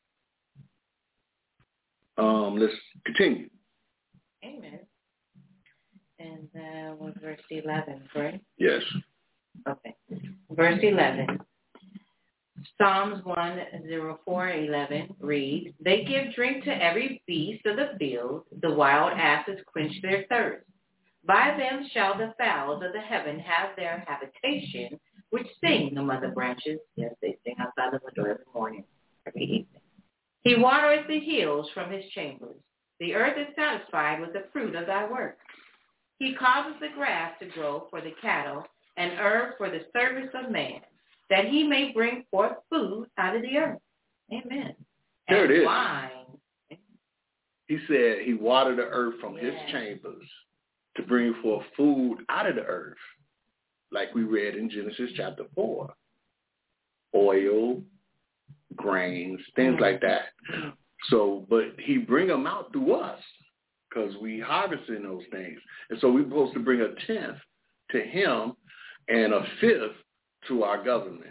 Speaker 4: one. Let's continue.
Speaker 3: Amen. And that was verse 11, right?
Speaker 4: Yes.
Speaker 3: Okay. Verse 11. Psalms 104:11 reads, They give drink to every beast of the field, the wild asses quench their thirst. By them shall the fowls of the heaven have their habitation, which sing among the branches. Yes, they sing outside the window every morning, every evening. He watereth the hills from his chambers. The earth is satisfied with the fruit of thy work. He causes the grass to grow for the cattle and herb for the service of man, that he may bring forth food out of the earth. Amen.
Speaker 4: There
Speaker 3: and
Speaker 4: it is.
Speaker 3: Wine.
Speaker 4: He said he watered the earth from his chambers to bring forth food out of the earth, like we read in Genesis chapter 4. Oil, grains, things like that. So, but he bring them out through us, because we harvesting those things. And so we're supposed to bring 1/10 to him and 1/5 to our government.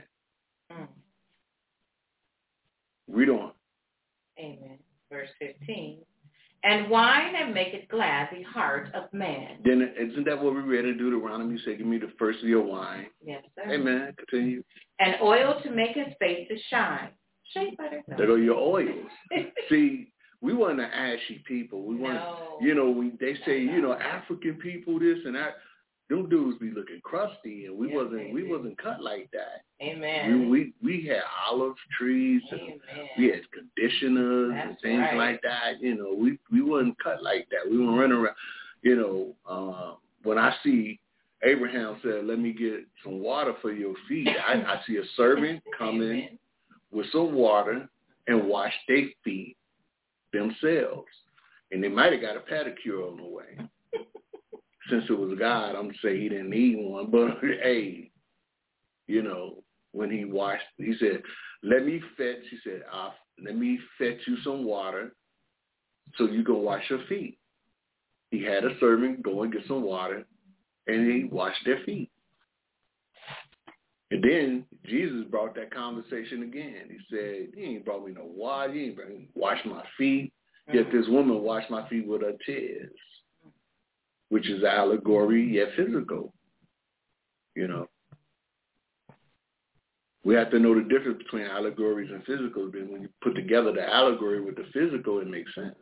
Speaker 4: Read on.
Speaker 3: Amen. Verse 15. And wine that maketh glad the heart of man.
Speaker 4: Then isn't that what we read in Deuteronomy? You say, give me the first of your wine.
Speaker 3: Yes, sir.
Speaker 4: Amen. Continue.
Speaker 3: And oil to make his face to shine. Shea butter. No.
Speaker 4: There go your oils. See, we weren't an ashy people. We weren't, you know, they say, you know, African people this and that. Them dudes be looking crusty, and we wasn't cut like that.
Speaker 3: Amen.
Speaker 4: We had olive trees and we had conditioners and things like that. You know, we wasn't cut like that. We weren't running around. You know, when I see Abraham said, "Let me get some water for your feet," I see a servant come in with some water and wash their feet themselves, and they might have got a pedicure on the way. Since it was God, I'm gonna say he didn't need one, but hey, you know, when he washed, he said, let me fetch you some water so you can wash your feet. He had a servant go and get some water, and he washed their feet. And then Jesus brought that conversation again. He said, "You ain't brought me no water. You ain't brought me wash my feet. Yet this woman washed my feet with her tears," which is allegory yet physical. You know, we have to know the difference between allegories and physical. Then when you put together the allegory with the physical, it makes sense.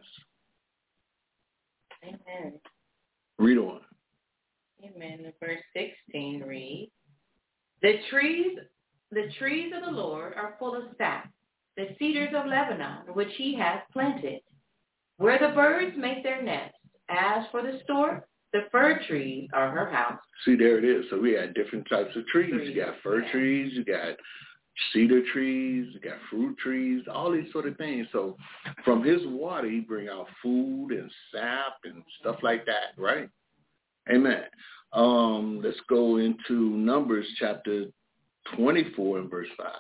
Speaker 3: Amen.
Speaker 4: Read on.
Speaker 3: Amen. Verse 16 reads, The trees of the Lord are full of sap, the cedars of Lebanon, which he has planted, where the birds make their nests. As for the stork, the fir trees are her house.
Speaker 4: See, there it is. So we had different types of trees. You got fir trees, you got cedar trees, you got fruit trees, all these sort of things. So from his water, he bring out food and sap and stuff like that, right? Amen. Let's go into Numbers chapter 24 and verse 5.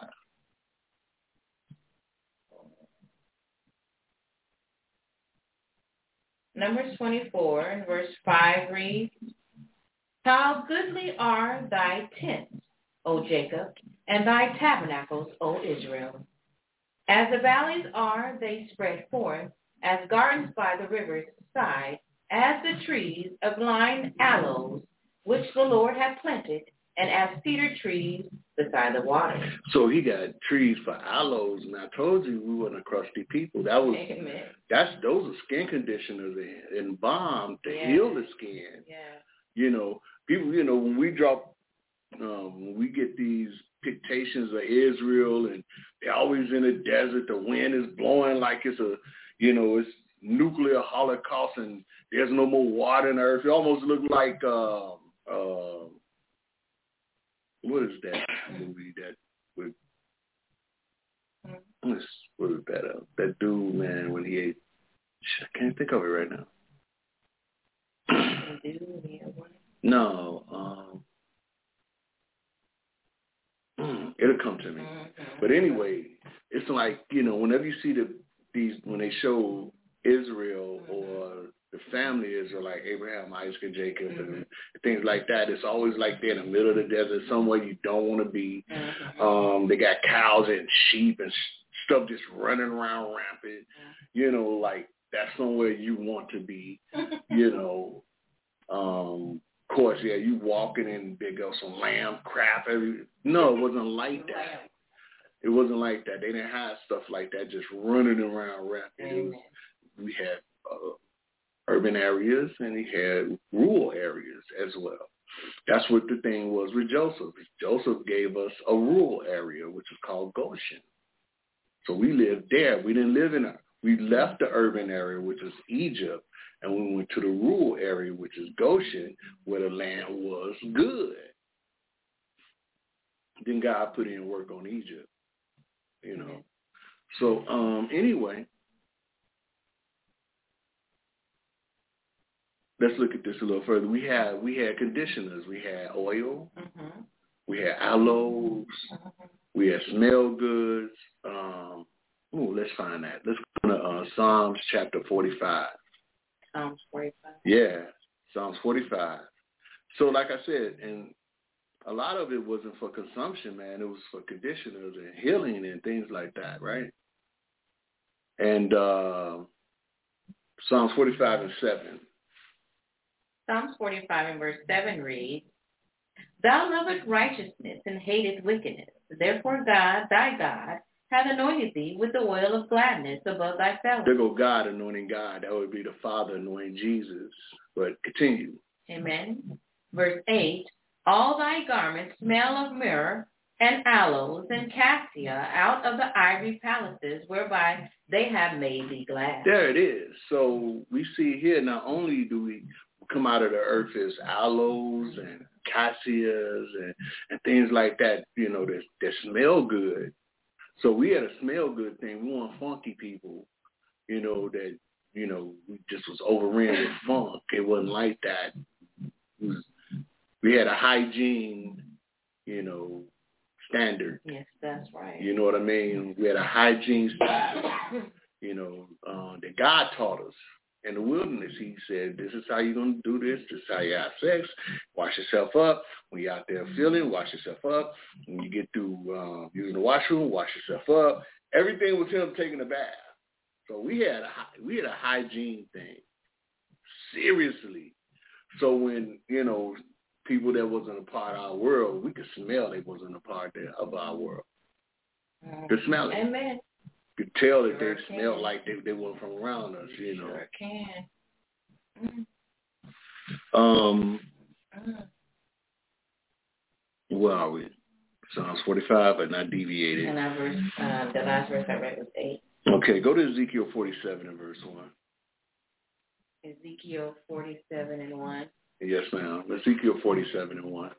Speaker 3: Numbers 24 and verse 5 reads, How goodly are thy tents, O Jacob, and thy tabernacles, O Israel. As the valleys are, they spread forth, as gardens by the river's side, as the trees of blind aloes, which the Lord hath planted, and as cedar trees beside the water.
Speaker 4: So he got trees for aloes, and I told you we weren't a crusty people. Those are skin conditioners and balm to heal the skin.
Speaker 3: Yeah.
Speaker 4: You know, people. You know, when we when we get these pictations of Israel, and they're always in the desert. The wind is blowing like it's it's nuclear holocaust, and there's no more water in the earth. It almost looks like what is that movie that with what is that? That dude, man, when he ate. I can't think of it right now. No. It'll come to me. But anyway, it's like, whenever you see when they show Israel or the family Israel, like Abraham, Isaac, and Jacob, and things like that, it's always like they're in the middle of the desert, somewhere you don't want to be. They got cows and sheep and stuff just running around rampant. Like that's somewhere you want to be. Of course, yeah, you walking and they go some lamb, crap. No, it wasn't like that. It wasn't like that. They didn't have stuff like that just running around rampant. We had urban areas and he had rural areas as well. That's what the thing was with Joseph. Joseph gave us a rural area, which is called Goshen. So we lived there. We didn't live we left the urban area, which is Egypt, and we went to the rural area, which is Goshen, where the land was good. Then God put in work on Egypt, So anyway, let's look at this a little further. We had conditioners. We had oil. We had aloes. We had smell goods. Let's find that. Let's go to Psalms chapter 45.
Speaker 3: Psalms 45.
Speaker 4: Yeah, Psalms 45. So like I said, and a lot of it wasn't for consumption, man. It was for conditioners and healing and things like that, right? And Psalms 45 and 7.
Speaker 3: Psalms 45 and verse 7 reads, Thou lovest righteousness and hatest wickedness. Therefore God, thy God, hath anointed thee with the oil of gladness above thy fellows.
Speaker 4: There go God anointing God. That would be the Father anointing Jesus. But continue.
Speaker 3: Amen. Verse 8, All thy garments smell of myrrh, and aloes and cassia out of the ivory palaces whereby they have made thee glad.
Speaker 4: There it is. So we see here, not only do we come out of the earth as aloes and cassias and things like that, that smell good. So we had a smell good thing. We weren't funky people, that, we just was overran with funk. It wasn't like that. We had a hygiene, standard.
Speaker 3: Yes, that's right.
Speaker 4: You know what I mean? We had a hygiene style, that God taught us. In the wilderness, he said, this is how you're going to do this. This is how you have sex. Wash yourself up. When you're out there feeling, wash yourself up. When you get through using the washroom, wash yourself up. Everything was him taking a bath. So we had a hygiene thing. Seriously. So when, people that wasn't a part of our world, we could smell they wasn't a part of our world. Could smell it.
Speaker 3: Amen.
Speaker 4: You could tell that they smelled like they weren't from around us,
Speaker 3: Sure can.
Speaker 4: Where are we? Psalms 45, but not deviated.
Speaker 3: And our verse, the last verse I read was 8.
Speaker 4: Okay, go to Ezekiel 47 and verse 1.
Speaker 3: Ezekiel 47 and 1.
Speaker 4: Yes, ma'am. Ezekiel 47 and 1.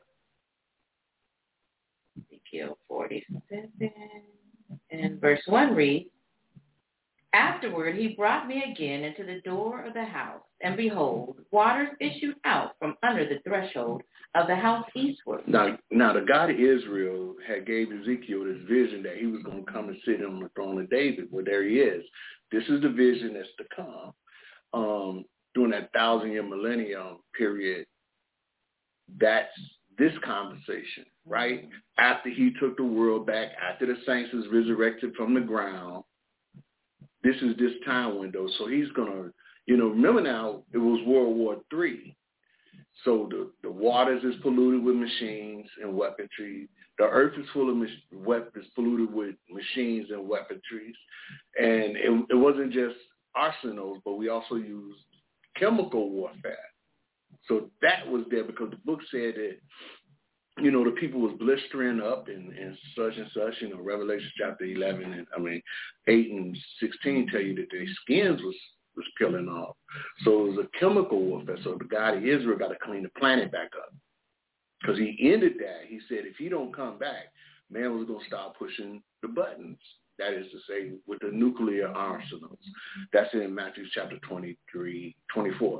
Speaker 3: Ezekiel 47 and verse 1 reads, Afterward he brought me again into the door of the house, and behold, waters issued out from under the threshold of the house eastward. Now
Speaker 4: the God of Israel had gave Ezekiel this vision that he was going to come and sit on the throne of David. Well, there he is. This is the vision that's to come. During that 1,000-year millennium period, that's this conversation, right? After he took the world back, after the saints is resurrected from the ground, this is this time window. So he's going to, remember now, it was World War III. So the waters is polluted with machines and weaponry. The earth is full of polluted with machines and weaponry. And it wasn't just arsenals, but we also used chemical warfare. So that was there because the book said that, the people was blistering up and such, Revelation chapter 8 and 16 tell you that their skins was peeling off. So it was a chemical warfare. So the God of Israel got to clean the planet back up. Because he ended that. He said, if he don't come back, man was going to start pushing the buttons. That is to say, with the nuclear arsenals. That's in Matthew chapter 24.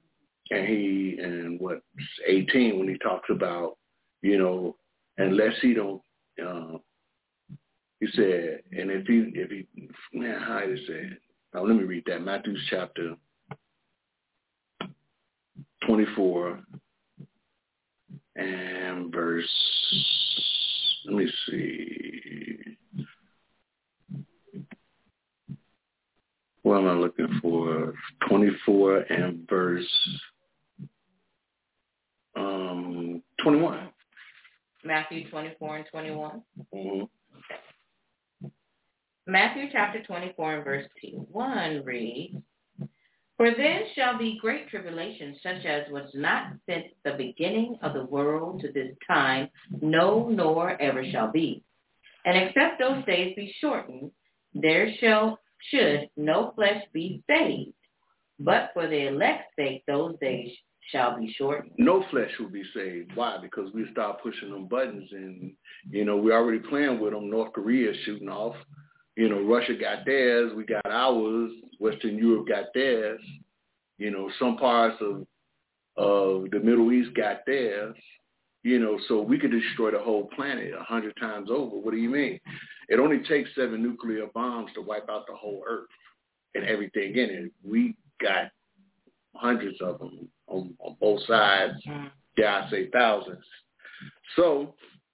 Speaker 4: And 18 when he talks about, unless he don't, he said, and if he, man, how did it say? Now let me read that. Matthew chapter 24 and verse, let me see. What am I looking for? 24 and verse 21.
Speaker 3: Matthew 24 and 21.
Speaker 4: Mm-hmm.
Speaker 3: Okay. Matthew chapter 24 and verse 1 reads, For then shall be great tribulation, such as was not since the beginning of the world to this time, no, nor ever shall be. And except those days be shortened, there should no flesh be saved. But for the elect's sake, those days shall be shortened.
Speaker 4: No flesh will be saved. Why? Because we start pushing them buttons and, we're already playing with them. North Korea shooting off. Russia got theirs. We got ours. Western Europe got theirs. Some parts of the Middle East got theirs. So we could destroy the whole planet 100 times over. What do you mean? It only takes 7 nuclear bombs to wipe out the whole earth and everything in it. We got hundreds of them on both sides. Dare I say thousands. So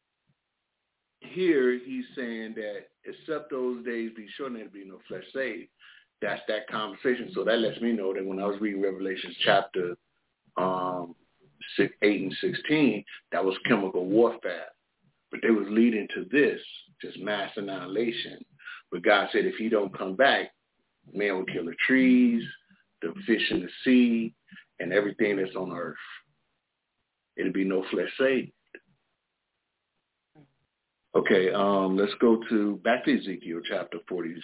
Speaker 4: here he's saying that except those days be shortened, there'll be no flesh saved. That's that conversation. So that lets me know that when I was reading Revelation chapter 8 and 16, that was chemical warfare. But they was leading to this, just mass annihilation. But God said if he don't come back, man will kill the trees, the fish in the sea, and everything that's on earth. It'll be no flesh saved. Okay, let's go back to Ezekiel chapter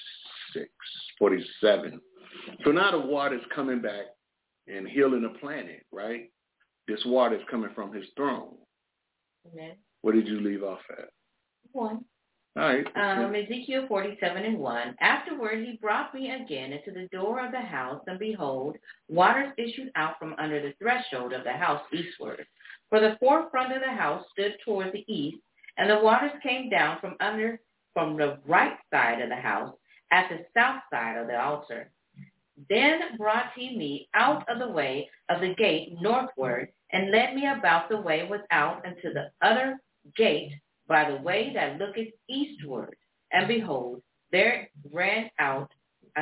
Speaker 4: 47. So now the water's coming back and healing the planet, right? This water is coming from his throne.
Speaker 5: Amen.
Speaker 4: What did you leave off at?
Speaker 5: 1.
Speaker 4: All right.
Speaker 5: Ezekiel 47:1. Afterward, he brought me again into the door of the house, and behold, waters issued out from under the threshold of the house eastward. For the forefront of the house stood toward the east, and the waters came down from the right side of the house at the south side of the altar. Then brought he me out of the way of the gate northward, and led me about the way without unto the other gate by the way that looketh eastward. And behold, there ran out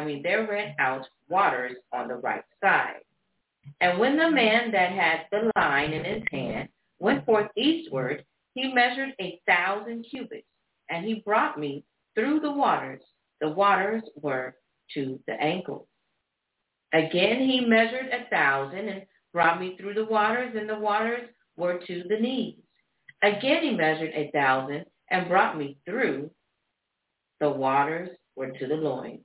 Speaker 5: waters on the right side. And when the man that had the line in his hand went forth eastward, he measured 1,000 cubits, and he brought me through the waters. The waters were to the ankles. Again he measured 1,000 and brought me through the waters, and the waters were to the knees. Again he measured 1,000 and brought me through. The waters were to the loins.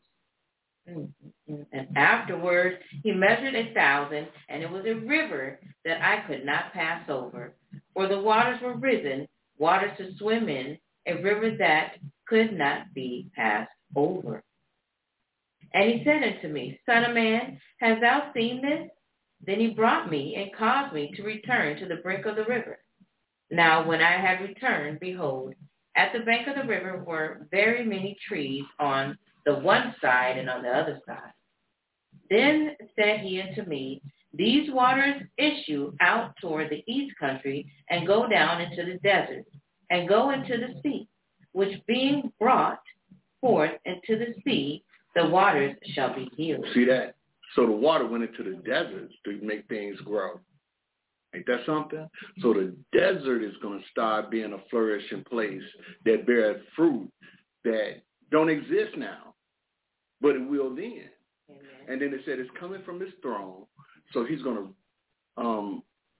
Speaker 5: And afterwards he measured 1,000, and it was a river that I could not pass over, for the waters were risen, waters to swim in, a river that could not be passed over. And he said unto me, Son of man, hast thou seen this? Then he brought me and caused me to return to the brink of the river. Now when I had returned, behold, at the bank of the river were very many trees on the one side and on the other side. Then said he unto me, These waters issue out toward the east country, and go down into the desert, and go into the sea, which being brought forth into the sea, the waters shall be healed.
Speaker 4: See that? So the water went into the deserts to make things grow. Ain't that something? So the desert is going to start being a flourishing place that bears fruit that don't exist now, but it will then.
Speaker 5: Amen.
Speaker 4: And then it said it's coming from his throne, so he's going to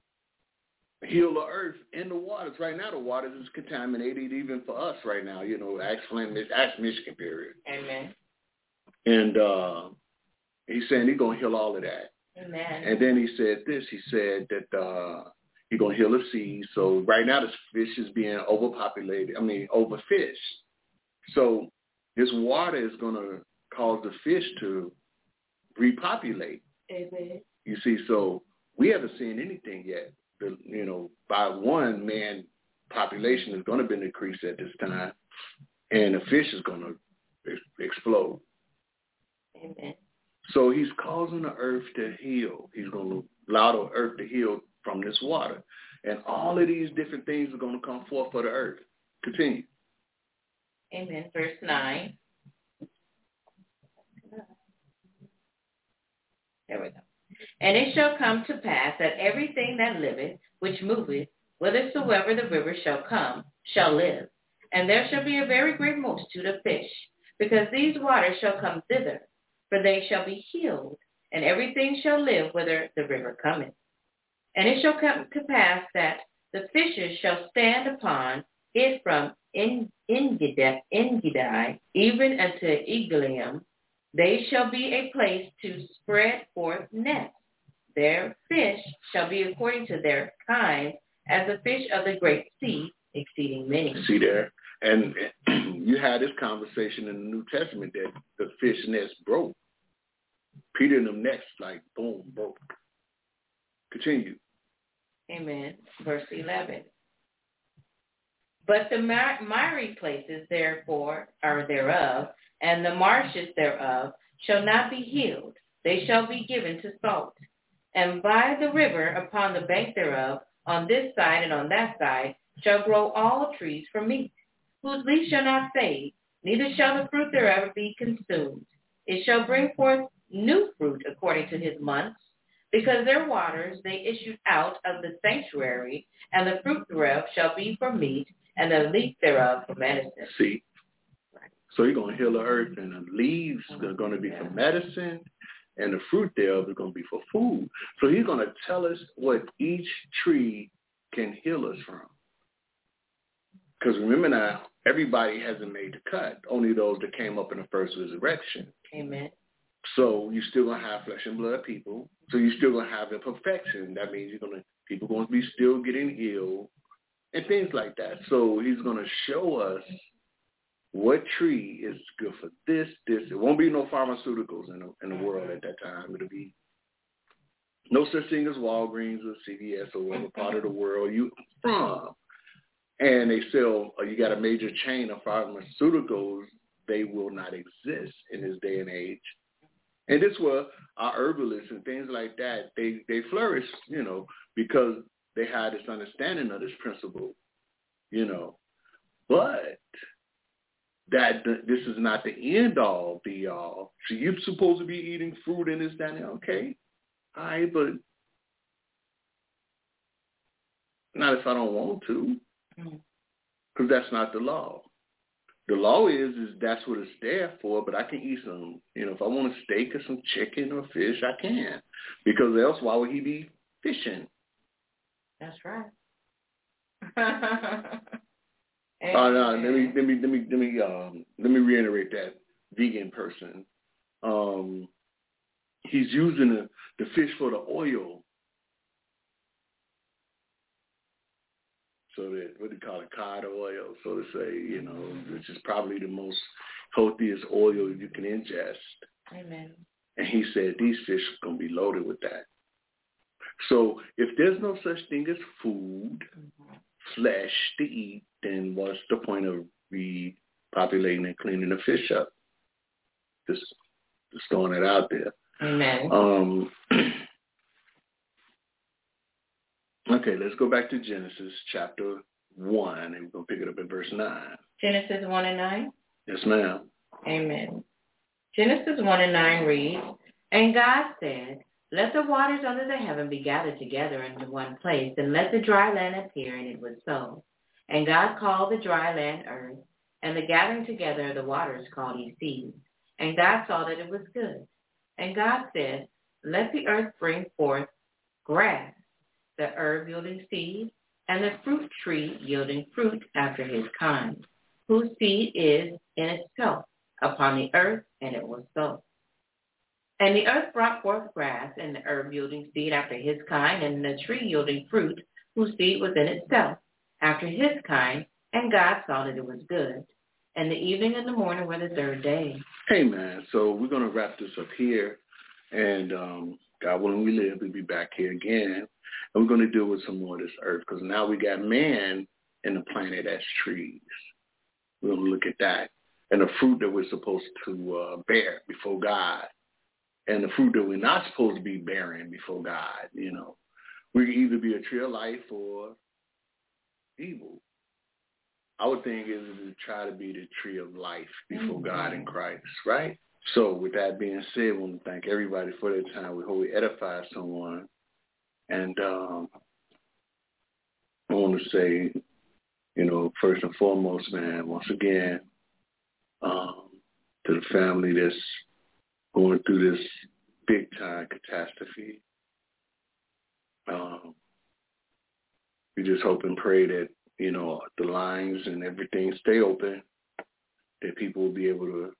Speaker 4: heal the earth and the waters. Right now the waters is contaminated even for us right now, ask Michigan period.
Speaker 5: Amen.
Speaker 4: And he's saying he's going to heal all of that.
Speaker 5: Amen.
Speaker 4: And then he said that he's going to heal the seas. So right now the fish is being overfished. So this water is going to cause the fish to repopulate.
Speaker 5: Amen.
Speaker 4: You see, so we haven't seen anything yet. By one man population is going to be increased at this time, and the fish is going to explode.
Speaker 5: Amen.
Speaker 4: So he's causing the earth to heal. He's going to allow the earth to heal from this water. And all of these different things are going to come forth for the earth. Continue.
Speaker 5: Amen. Verse 9. There we go. And it shall come to pass that everything that liveth, which moveth, whithersoever the river shall come, shall live. And there shall be a very great multitude of fish, because these waters shall come thither. For they shall be healed, and everything shall live whither the river cometh. And it shall come to pass that the fishes shall stand upon it from Engedi even unto Eglaim. They shall be a place to spread forth nets. Their fish shall be according to their kind, as the fish of the great sea, exceeding many.
Speaker 4: See there? And you had this conversation in the New Testament that the fish nets broke. Peter and them nets, boom, broke. Continue.
Speaker 5: Amen. Verse 11. But the miry places, therefore, are thereof, and the marshes thereof shall not be healed. They shall be given to salt. And by the river, upon the bank thereof, on this side and on that side, shall grow all trees for meat, whose leaf shall not fade, neither shall the fruit thereof be consumed. It shall bring forth new fruit according to his months, because their waters they issued out of the sanctuary, and the fruit thereof shall be for meat, and the leaf thereof for medicine.
Speaker 4: See? So you're going to heal the earth, and the leaves are going to be for medicine, and the fruit thereof is going to be for food. So he's going to tell us what each tree can heal us from. Because remember now, everybody hasn't made the cut. Only those that came up in the first resurrection.
Speaker 5: Amen.
Speaker 4: So you're still gonna have flesh and blood people. So you're still gonna have imperfection. That means people gonna be still getting ill and things like that. So he's gonna show us what tree is good for this. It won't be no pharmaceuticals in the world at that time. It'll be no such thing as Walgreens or CVS or whatever part of the world you from. And they sell, you got a major chain of pharmaceuticals, they will not exist in this day and age. And this was our herbalists and things like that, they flourish, because they had this understanding of this principle, But this is not the end all be all. So you're supposed to be eating fruit and this, that, and okay. All right, but not if I don't want to, because that's not the law. The law is that's what it's there for, but I can eat some, if I want a steak or some chicken or fish, I can, because else why would he be fishing?
Speaker 5: That's right.
Speaker 4: No, let me reiterate that vegan person. He's using the fish for the oil. So that, what do you call it, cod oil, so to say, which is probably the most healthiest oil you can ingest.
Speaker 5: Amen.
Speaker 4: And he said these fish are going to be loaded with that. So if there's no such thing as food, flesh to eat, then what's the point of repopulating and cleaning the fish up? Just throwing it out there.
Speaker 5: Amen.
Speaker 4: Okay, let's go back to Genesis chapter 1, and we're going to pick it up at verse 9.
Speaker 5: Genesis 1 and 9?
Speaker 4: Yes, ma'am.
Speaker 5: Amen. Genesis 1 and 9 reads, And God said, Let the waters under the heaven be gathered together into one place, and let the dry land appear, and it was so. And God called the dry land earth, and the gathering together of the waters called he seas. And God saw that it was good. And God said, Let the earth bring forth grass, the herb yielding seed, and the fruit tree yielding fruit after his kind, whose seed is in itself upon the earth, and it was so. And the earth brought forth grass, and the herb yielding seed after his kind, and the tree yielding fruit, whose seed was in itself after his kind, and God saw that it was good. And the evening and the morning were the third day.
Speaker 4: Amen. So we're going to wrap this up here, and God willing we live, we'll be back here again. And we're going to deal with some more of this earth, because now we got man in the planet as trees. We're going to look at that. And the fruit that we're supposed to bear before God. And the fruit that we're not supposed to be bearing before God, We can either be a tree of life or evil. Our thing is to try to be the tree of life before God in Christ, right? So with that being said, I want to thank everybody for their time. We hope we edify someone. And I want to say, first and foremost, man, once again, to the family that's going through this big-time catastrophe, we just hope and pray that, the lines and everything stay open, that people will be able to,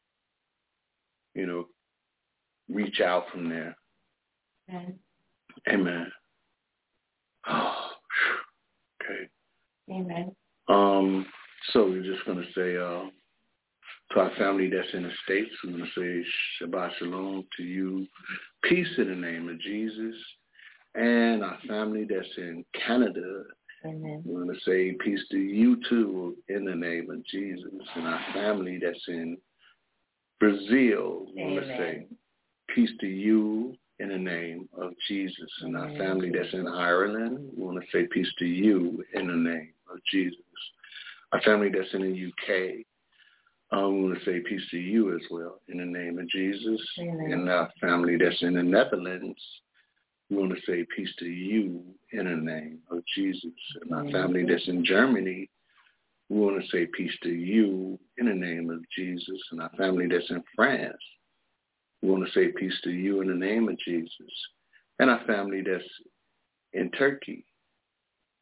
Speaker 4: reach out from there.
Speaker 5: Amen.
Speaker 4: Amen. Oh, okay.
Speaker 5: Amen.
Speaker 4: So we're just going to say to our family that's in the States, we're going to say Shabbat Shalom to you. Peace in the name of Jesus. And our family that's in Canada,
Speaker 5: Amen.
Speaker 4: we're going to say peace to you too in the name of Jesus. And our family that's in Brazil, we're going to say peace to you in the name of Jesus. And our family that's in Ireland, we want to say peace to you in the name of Jesus. Our family that's in the UK, we want to say peace to you as well in the name of Jesus.
Speaker 5: Amen.
Speaker 4: And our family that's in the Netherlands, we want to say peace to you in the name of Jesus. And our family that's in Germany, we want to say peace to you in the name of Jesus. And our family that's in France, we want to say peace to you in the name of Jesus. And our family that's in Turkey,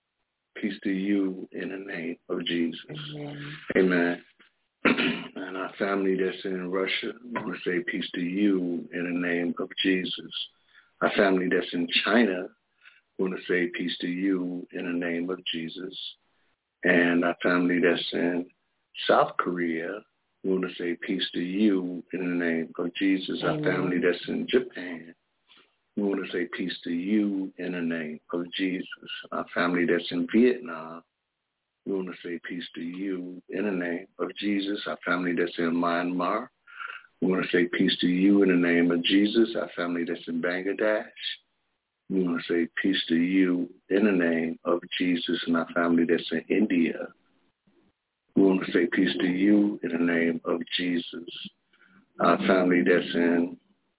Speaker 4: peace to you in the name of Jesus.
Speaker 5: Amen.
Speaker 4: Amen. And our family that's in Russia, I want to say peace to you in the name of Jesus. Our family that's in China, I want to say peace to you in the name of Jesus. And our family that's in South Korea, we want to say peace to you in the name of Jesus. Our family that's in Japan, we want to say peace to you in the name of Jesus. Our family that's in Vietnam, we want to say peace to you in the name of Jesus. Our family that's in Myanmar, we want to say peace to you in the name of Jesus. Our family that's in Bangladesh, we want to say peace to you in the name of Jesus. And our family that's in India, we want to say peace to you in the name of Jesus. Our family that's in,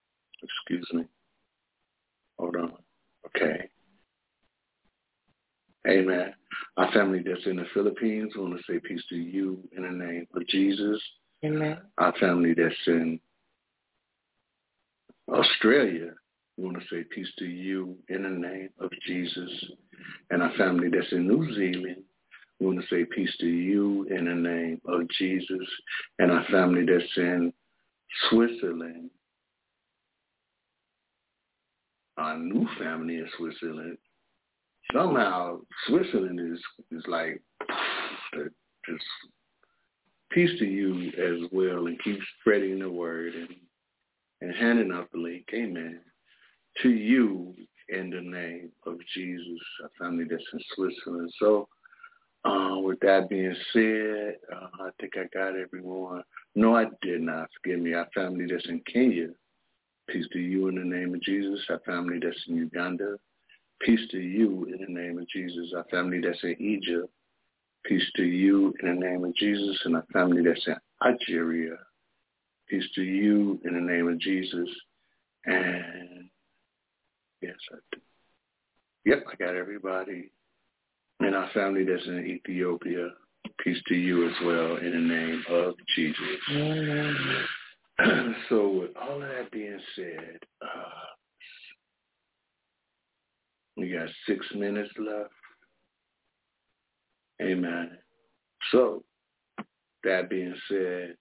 Speaker 4: hold on. Okay. Amen. Our family that's in the Philippines, we want to say peace to you in the name of Jesus.
Speaker 5: Amen.
Speaker 4: Our family that's in Australia, we want to say peace to you in the name of Jesus. And our family that's in New Zealand, we want to say peace to you in the name of Jesus. And our family that's in Switzerland, our new family in Switzerland, somehow Switzerland is like just peace to you as well, and keep spreading the word and handing out the link, amen, to you in the name of Jesus, our family that's in Switzerland. So with that being said, I think I got everyone. No, I did not. Forgive me. Our family that's in Kenya, peace to you in the name of Jesus. Our family that's in Uganda, peace to you in the name of Jesus. Our family that's in Egypt, peace to you in the name of Jesus. And our family that's in Algeria, peace to you in the name of Jesus. And yes, I do. Yep, I got everybody. And our family that's in Ethiopia, peace to you as well in the name of Jesus.
Speaker 5: Amen.
Speaker 4: So with all of that being said, we got 6 minutes left. Amen. So that being said,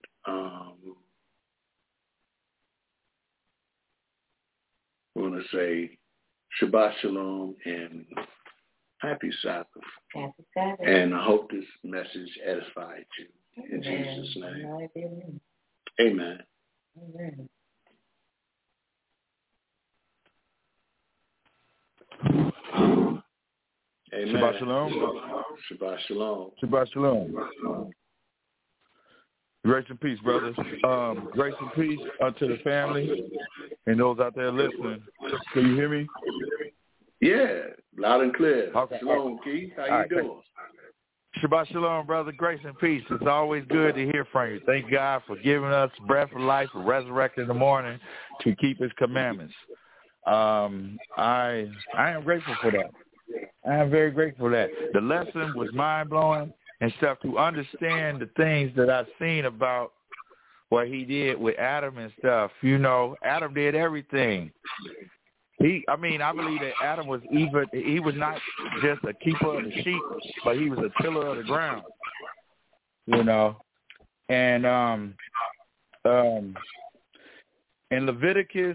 Speaker 4: we want to say Shabbat Shalom and Happy Sabbath.
Speaker 5: Happy Sabbath.
Speaker 4: And I hope this message edified you. In Jesus' name. Amen.
Speaker 5: Amen.
Speaker 4: Amen.
Speaker 6: Shabbat Shalom.
Speaker 4: Shabbat Shalom.
Speaker 6: Shabbat Shalom. Grace and peace, brothers. Grace and peace unto the family and those out there listening. Can you hear me?
Speaker 4: Yeah, loud and clear.
Speaker 6: Okay.
Speaker 4: Shalom, Keith. How you doing?
Speaker 6: Shabbat Shalom, brother. Grace and peace. It's always good to hear from you. Thank God for giving us breath of life, for resurrecting in the morning to keep his commandments. I am grateful for that. I am very grateful for that. The lesson was mind-blowing and stuff, to understand the things that I've seen about what he did with Adam and stuff. You know, Adam did everything. I believe that Adam was he was not just a keeper of the sheep, but he was a tiller of the ground, you know. And in Leviticus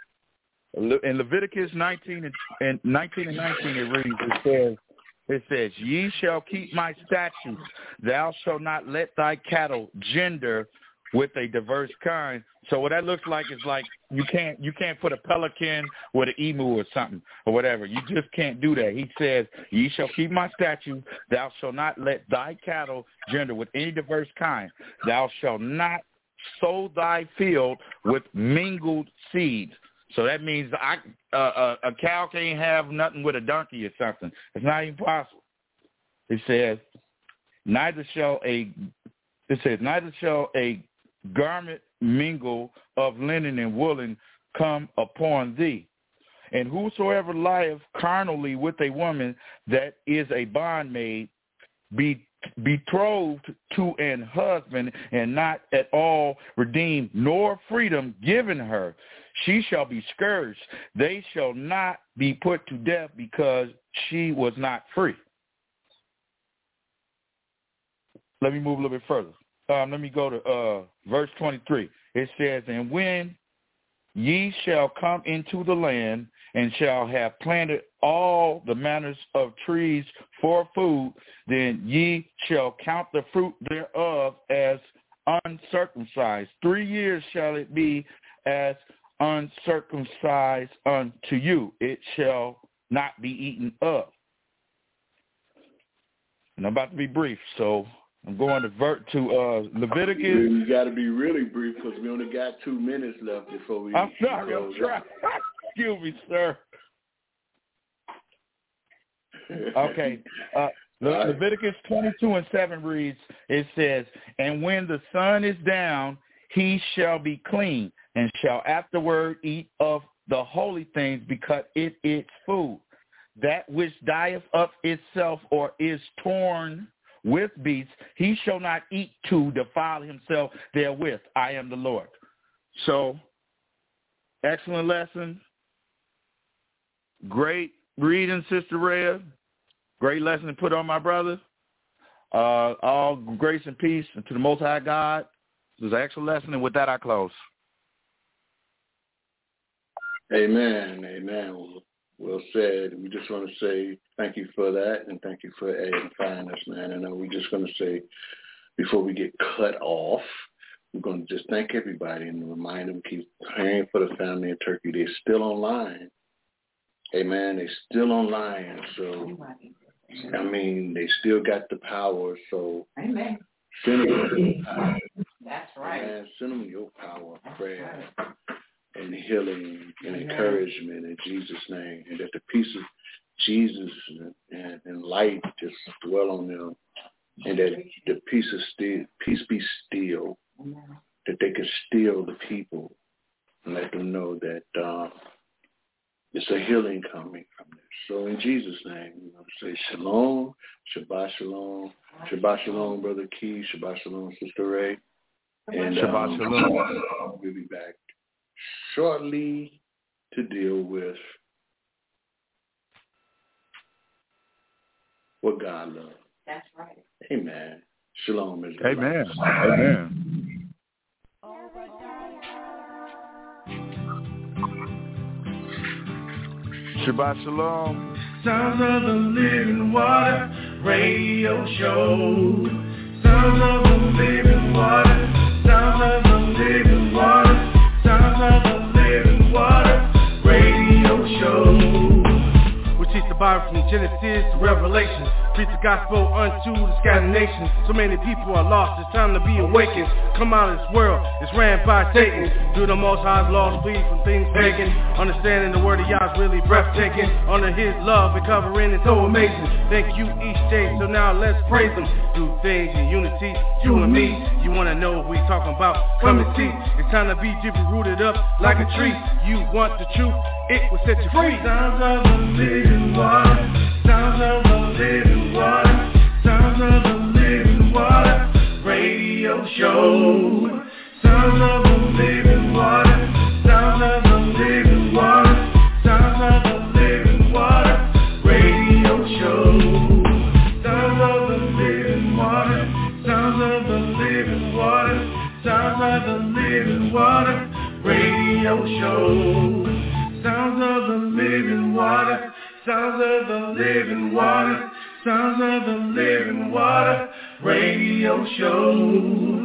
Speaker 6: 19 and 19, it reads, it says, ye shall keep my statutes. Thou shalt not let thy cattle gender with a diverse kind. So what that looks like is like you can't put a pelican with an emu or something or whatever. You just can't do that. He says, ye shall keep my statutes. Thou shalt not let thy cattle gender with any diverse kind. Thou shalt not sow thy field with mingled seeds. So that means a cow can't have nothing with a donkey or something. It's not even possible. It says, neither shall a garment mingle of linen and woolen come upon thee. And whosoever lieth carnally with a woman that is a bondmaid, be betrothed to an husband and not at all redeemed, nor freedom given her, she shall be scourged. They shall not be put to death because she was not free. let me move a little bit further. Let me go to verse 23. It says, and when ye shall come into the land and shall have planted all the manners of trees for food, then ye shall count the fruit thereof as uncircumcised. 3 years shall it be as uncircumcised unto you. It shall not be eaten up. And I'm about to be brief, so I'm going to Leviticus.
Speaker 4: You got to be really brief because we only got 2 minutes left before we.
Speaker 6: I'm sorry, I'm trying. Excuse me, sir. Okay. Leviticus 22:7 reads, it says, and when the sun is down, he shall be clean, and shall afterward eat of the holy things, because it is food. That which dieth of itself or is torn with beasts, he shall not eat to defile himself therewith. I am the Lord. So, excellent lesson. Great reading, Sister Rhea. Great lesson to put on my brother. All grace and peace to the Most High God. It was an excellent lesson, and with that I close.
Speaker 4: Amen. Amen. Well said. We just want to say thank you for that, and thank you for edifying us, man. And we're just going to say, before we get cut off, we're going to just thank everybody and remind them, keep praying for the family in Turkey. They're still online. Amen. They're still online. So, I mean, they still got the power. So,
Speaker 3: amen.
Speaker 4: Send them your power.
Speaker 3: That's right.
Speaker 4: Amen. Send them your power of prayer and healing and encouragement in Jesus' name. And that the peace of Jesus and light just dwell on them. And that the peace be still. That they can still the people and let them know that it's a healing coming from this. So in Jesus' name, we want to say shalom, Shabbat shalom, Shabbat shalom, Brother Key, Shabbat shalom, Sister Ray. And
Speaker 6: Shabbat shalom.
Speaker 4: We'll be back shortly to deal with what God loves.
Speaker 3: That's right.
Speaker 4: Amen. Shalom, Israel.
Speaker 6: Amen. Amen. Shabbat shalom.
Speaker 2: Sounds of the Living Water Radio Show. Sounds of the Living Water. Sounds of the Living Water. Sounds of the Living Water Radio Show. We teach the Bible from Genesis to Revelation. Preach the gospel unto the scattered nations. So many people are lost, it's time to be awakened. Come out of this world, it's ran by Satan. Do the Most High's laws, flee from things pagan. Understanding the word of Yah is really breathtaking. Under his love and covering is so amazing. Thank you each day, so now let's praise him. Do things in unity, you and me. You wanna know what we talking about? Come and see. It's time to be deeply rooted up like a tree. You want the truth, it will set you free. Sounds of the living water. Sounds of the living water. Sounds of the living water radio show. Sounds of the living water. Sounds of the living water. Sounds of the living water radio show. Sounds of the living water. Sounds of the living water. Sounds of the living water radio show. Sounds of the living water. Sounds of the living water. Sounds of the living water radio show.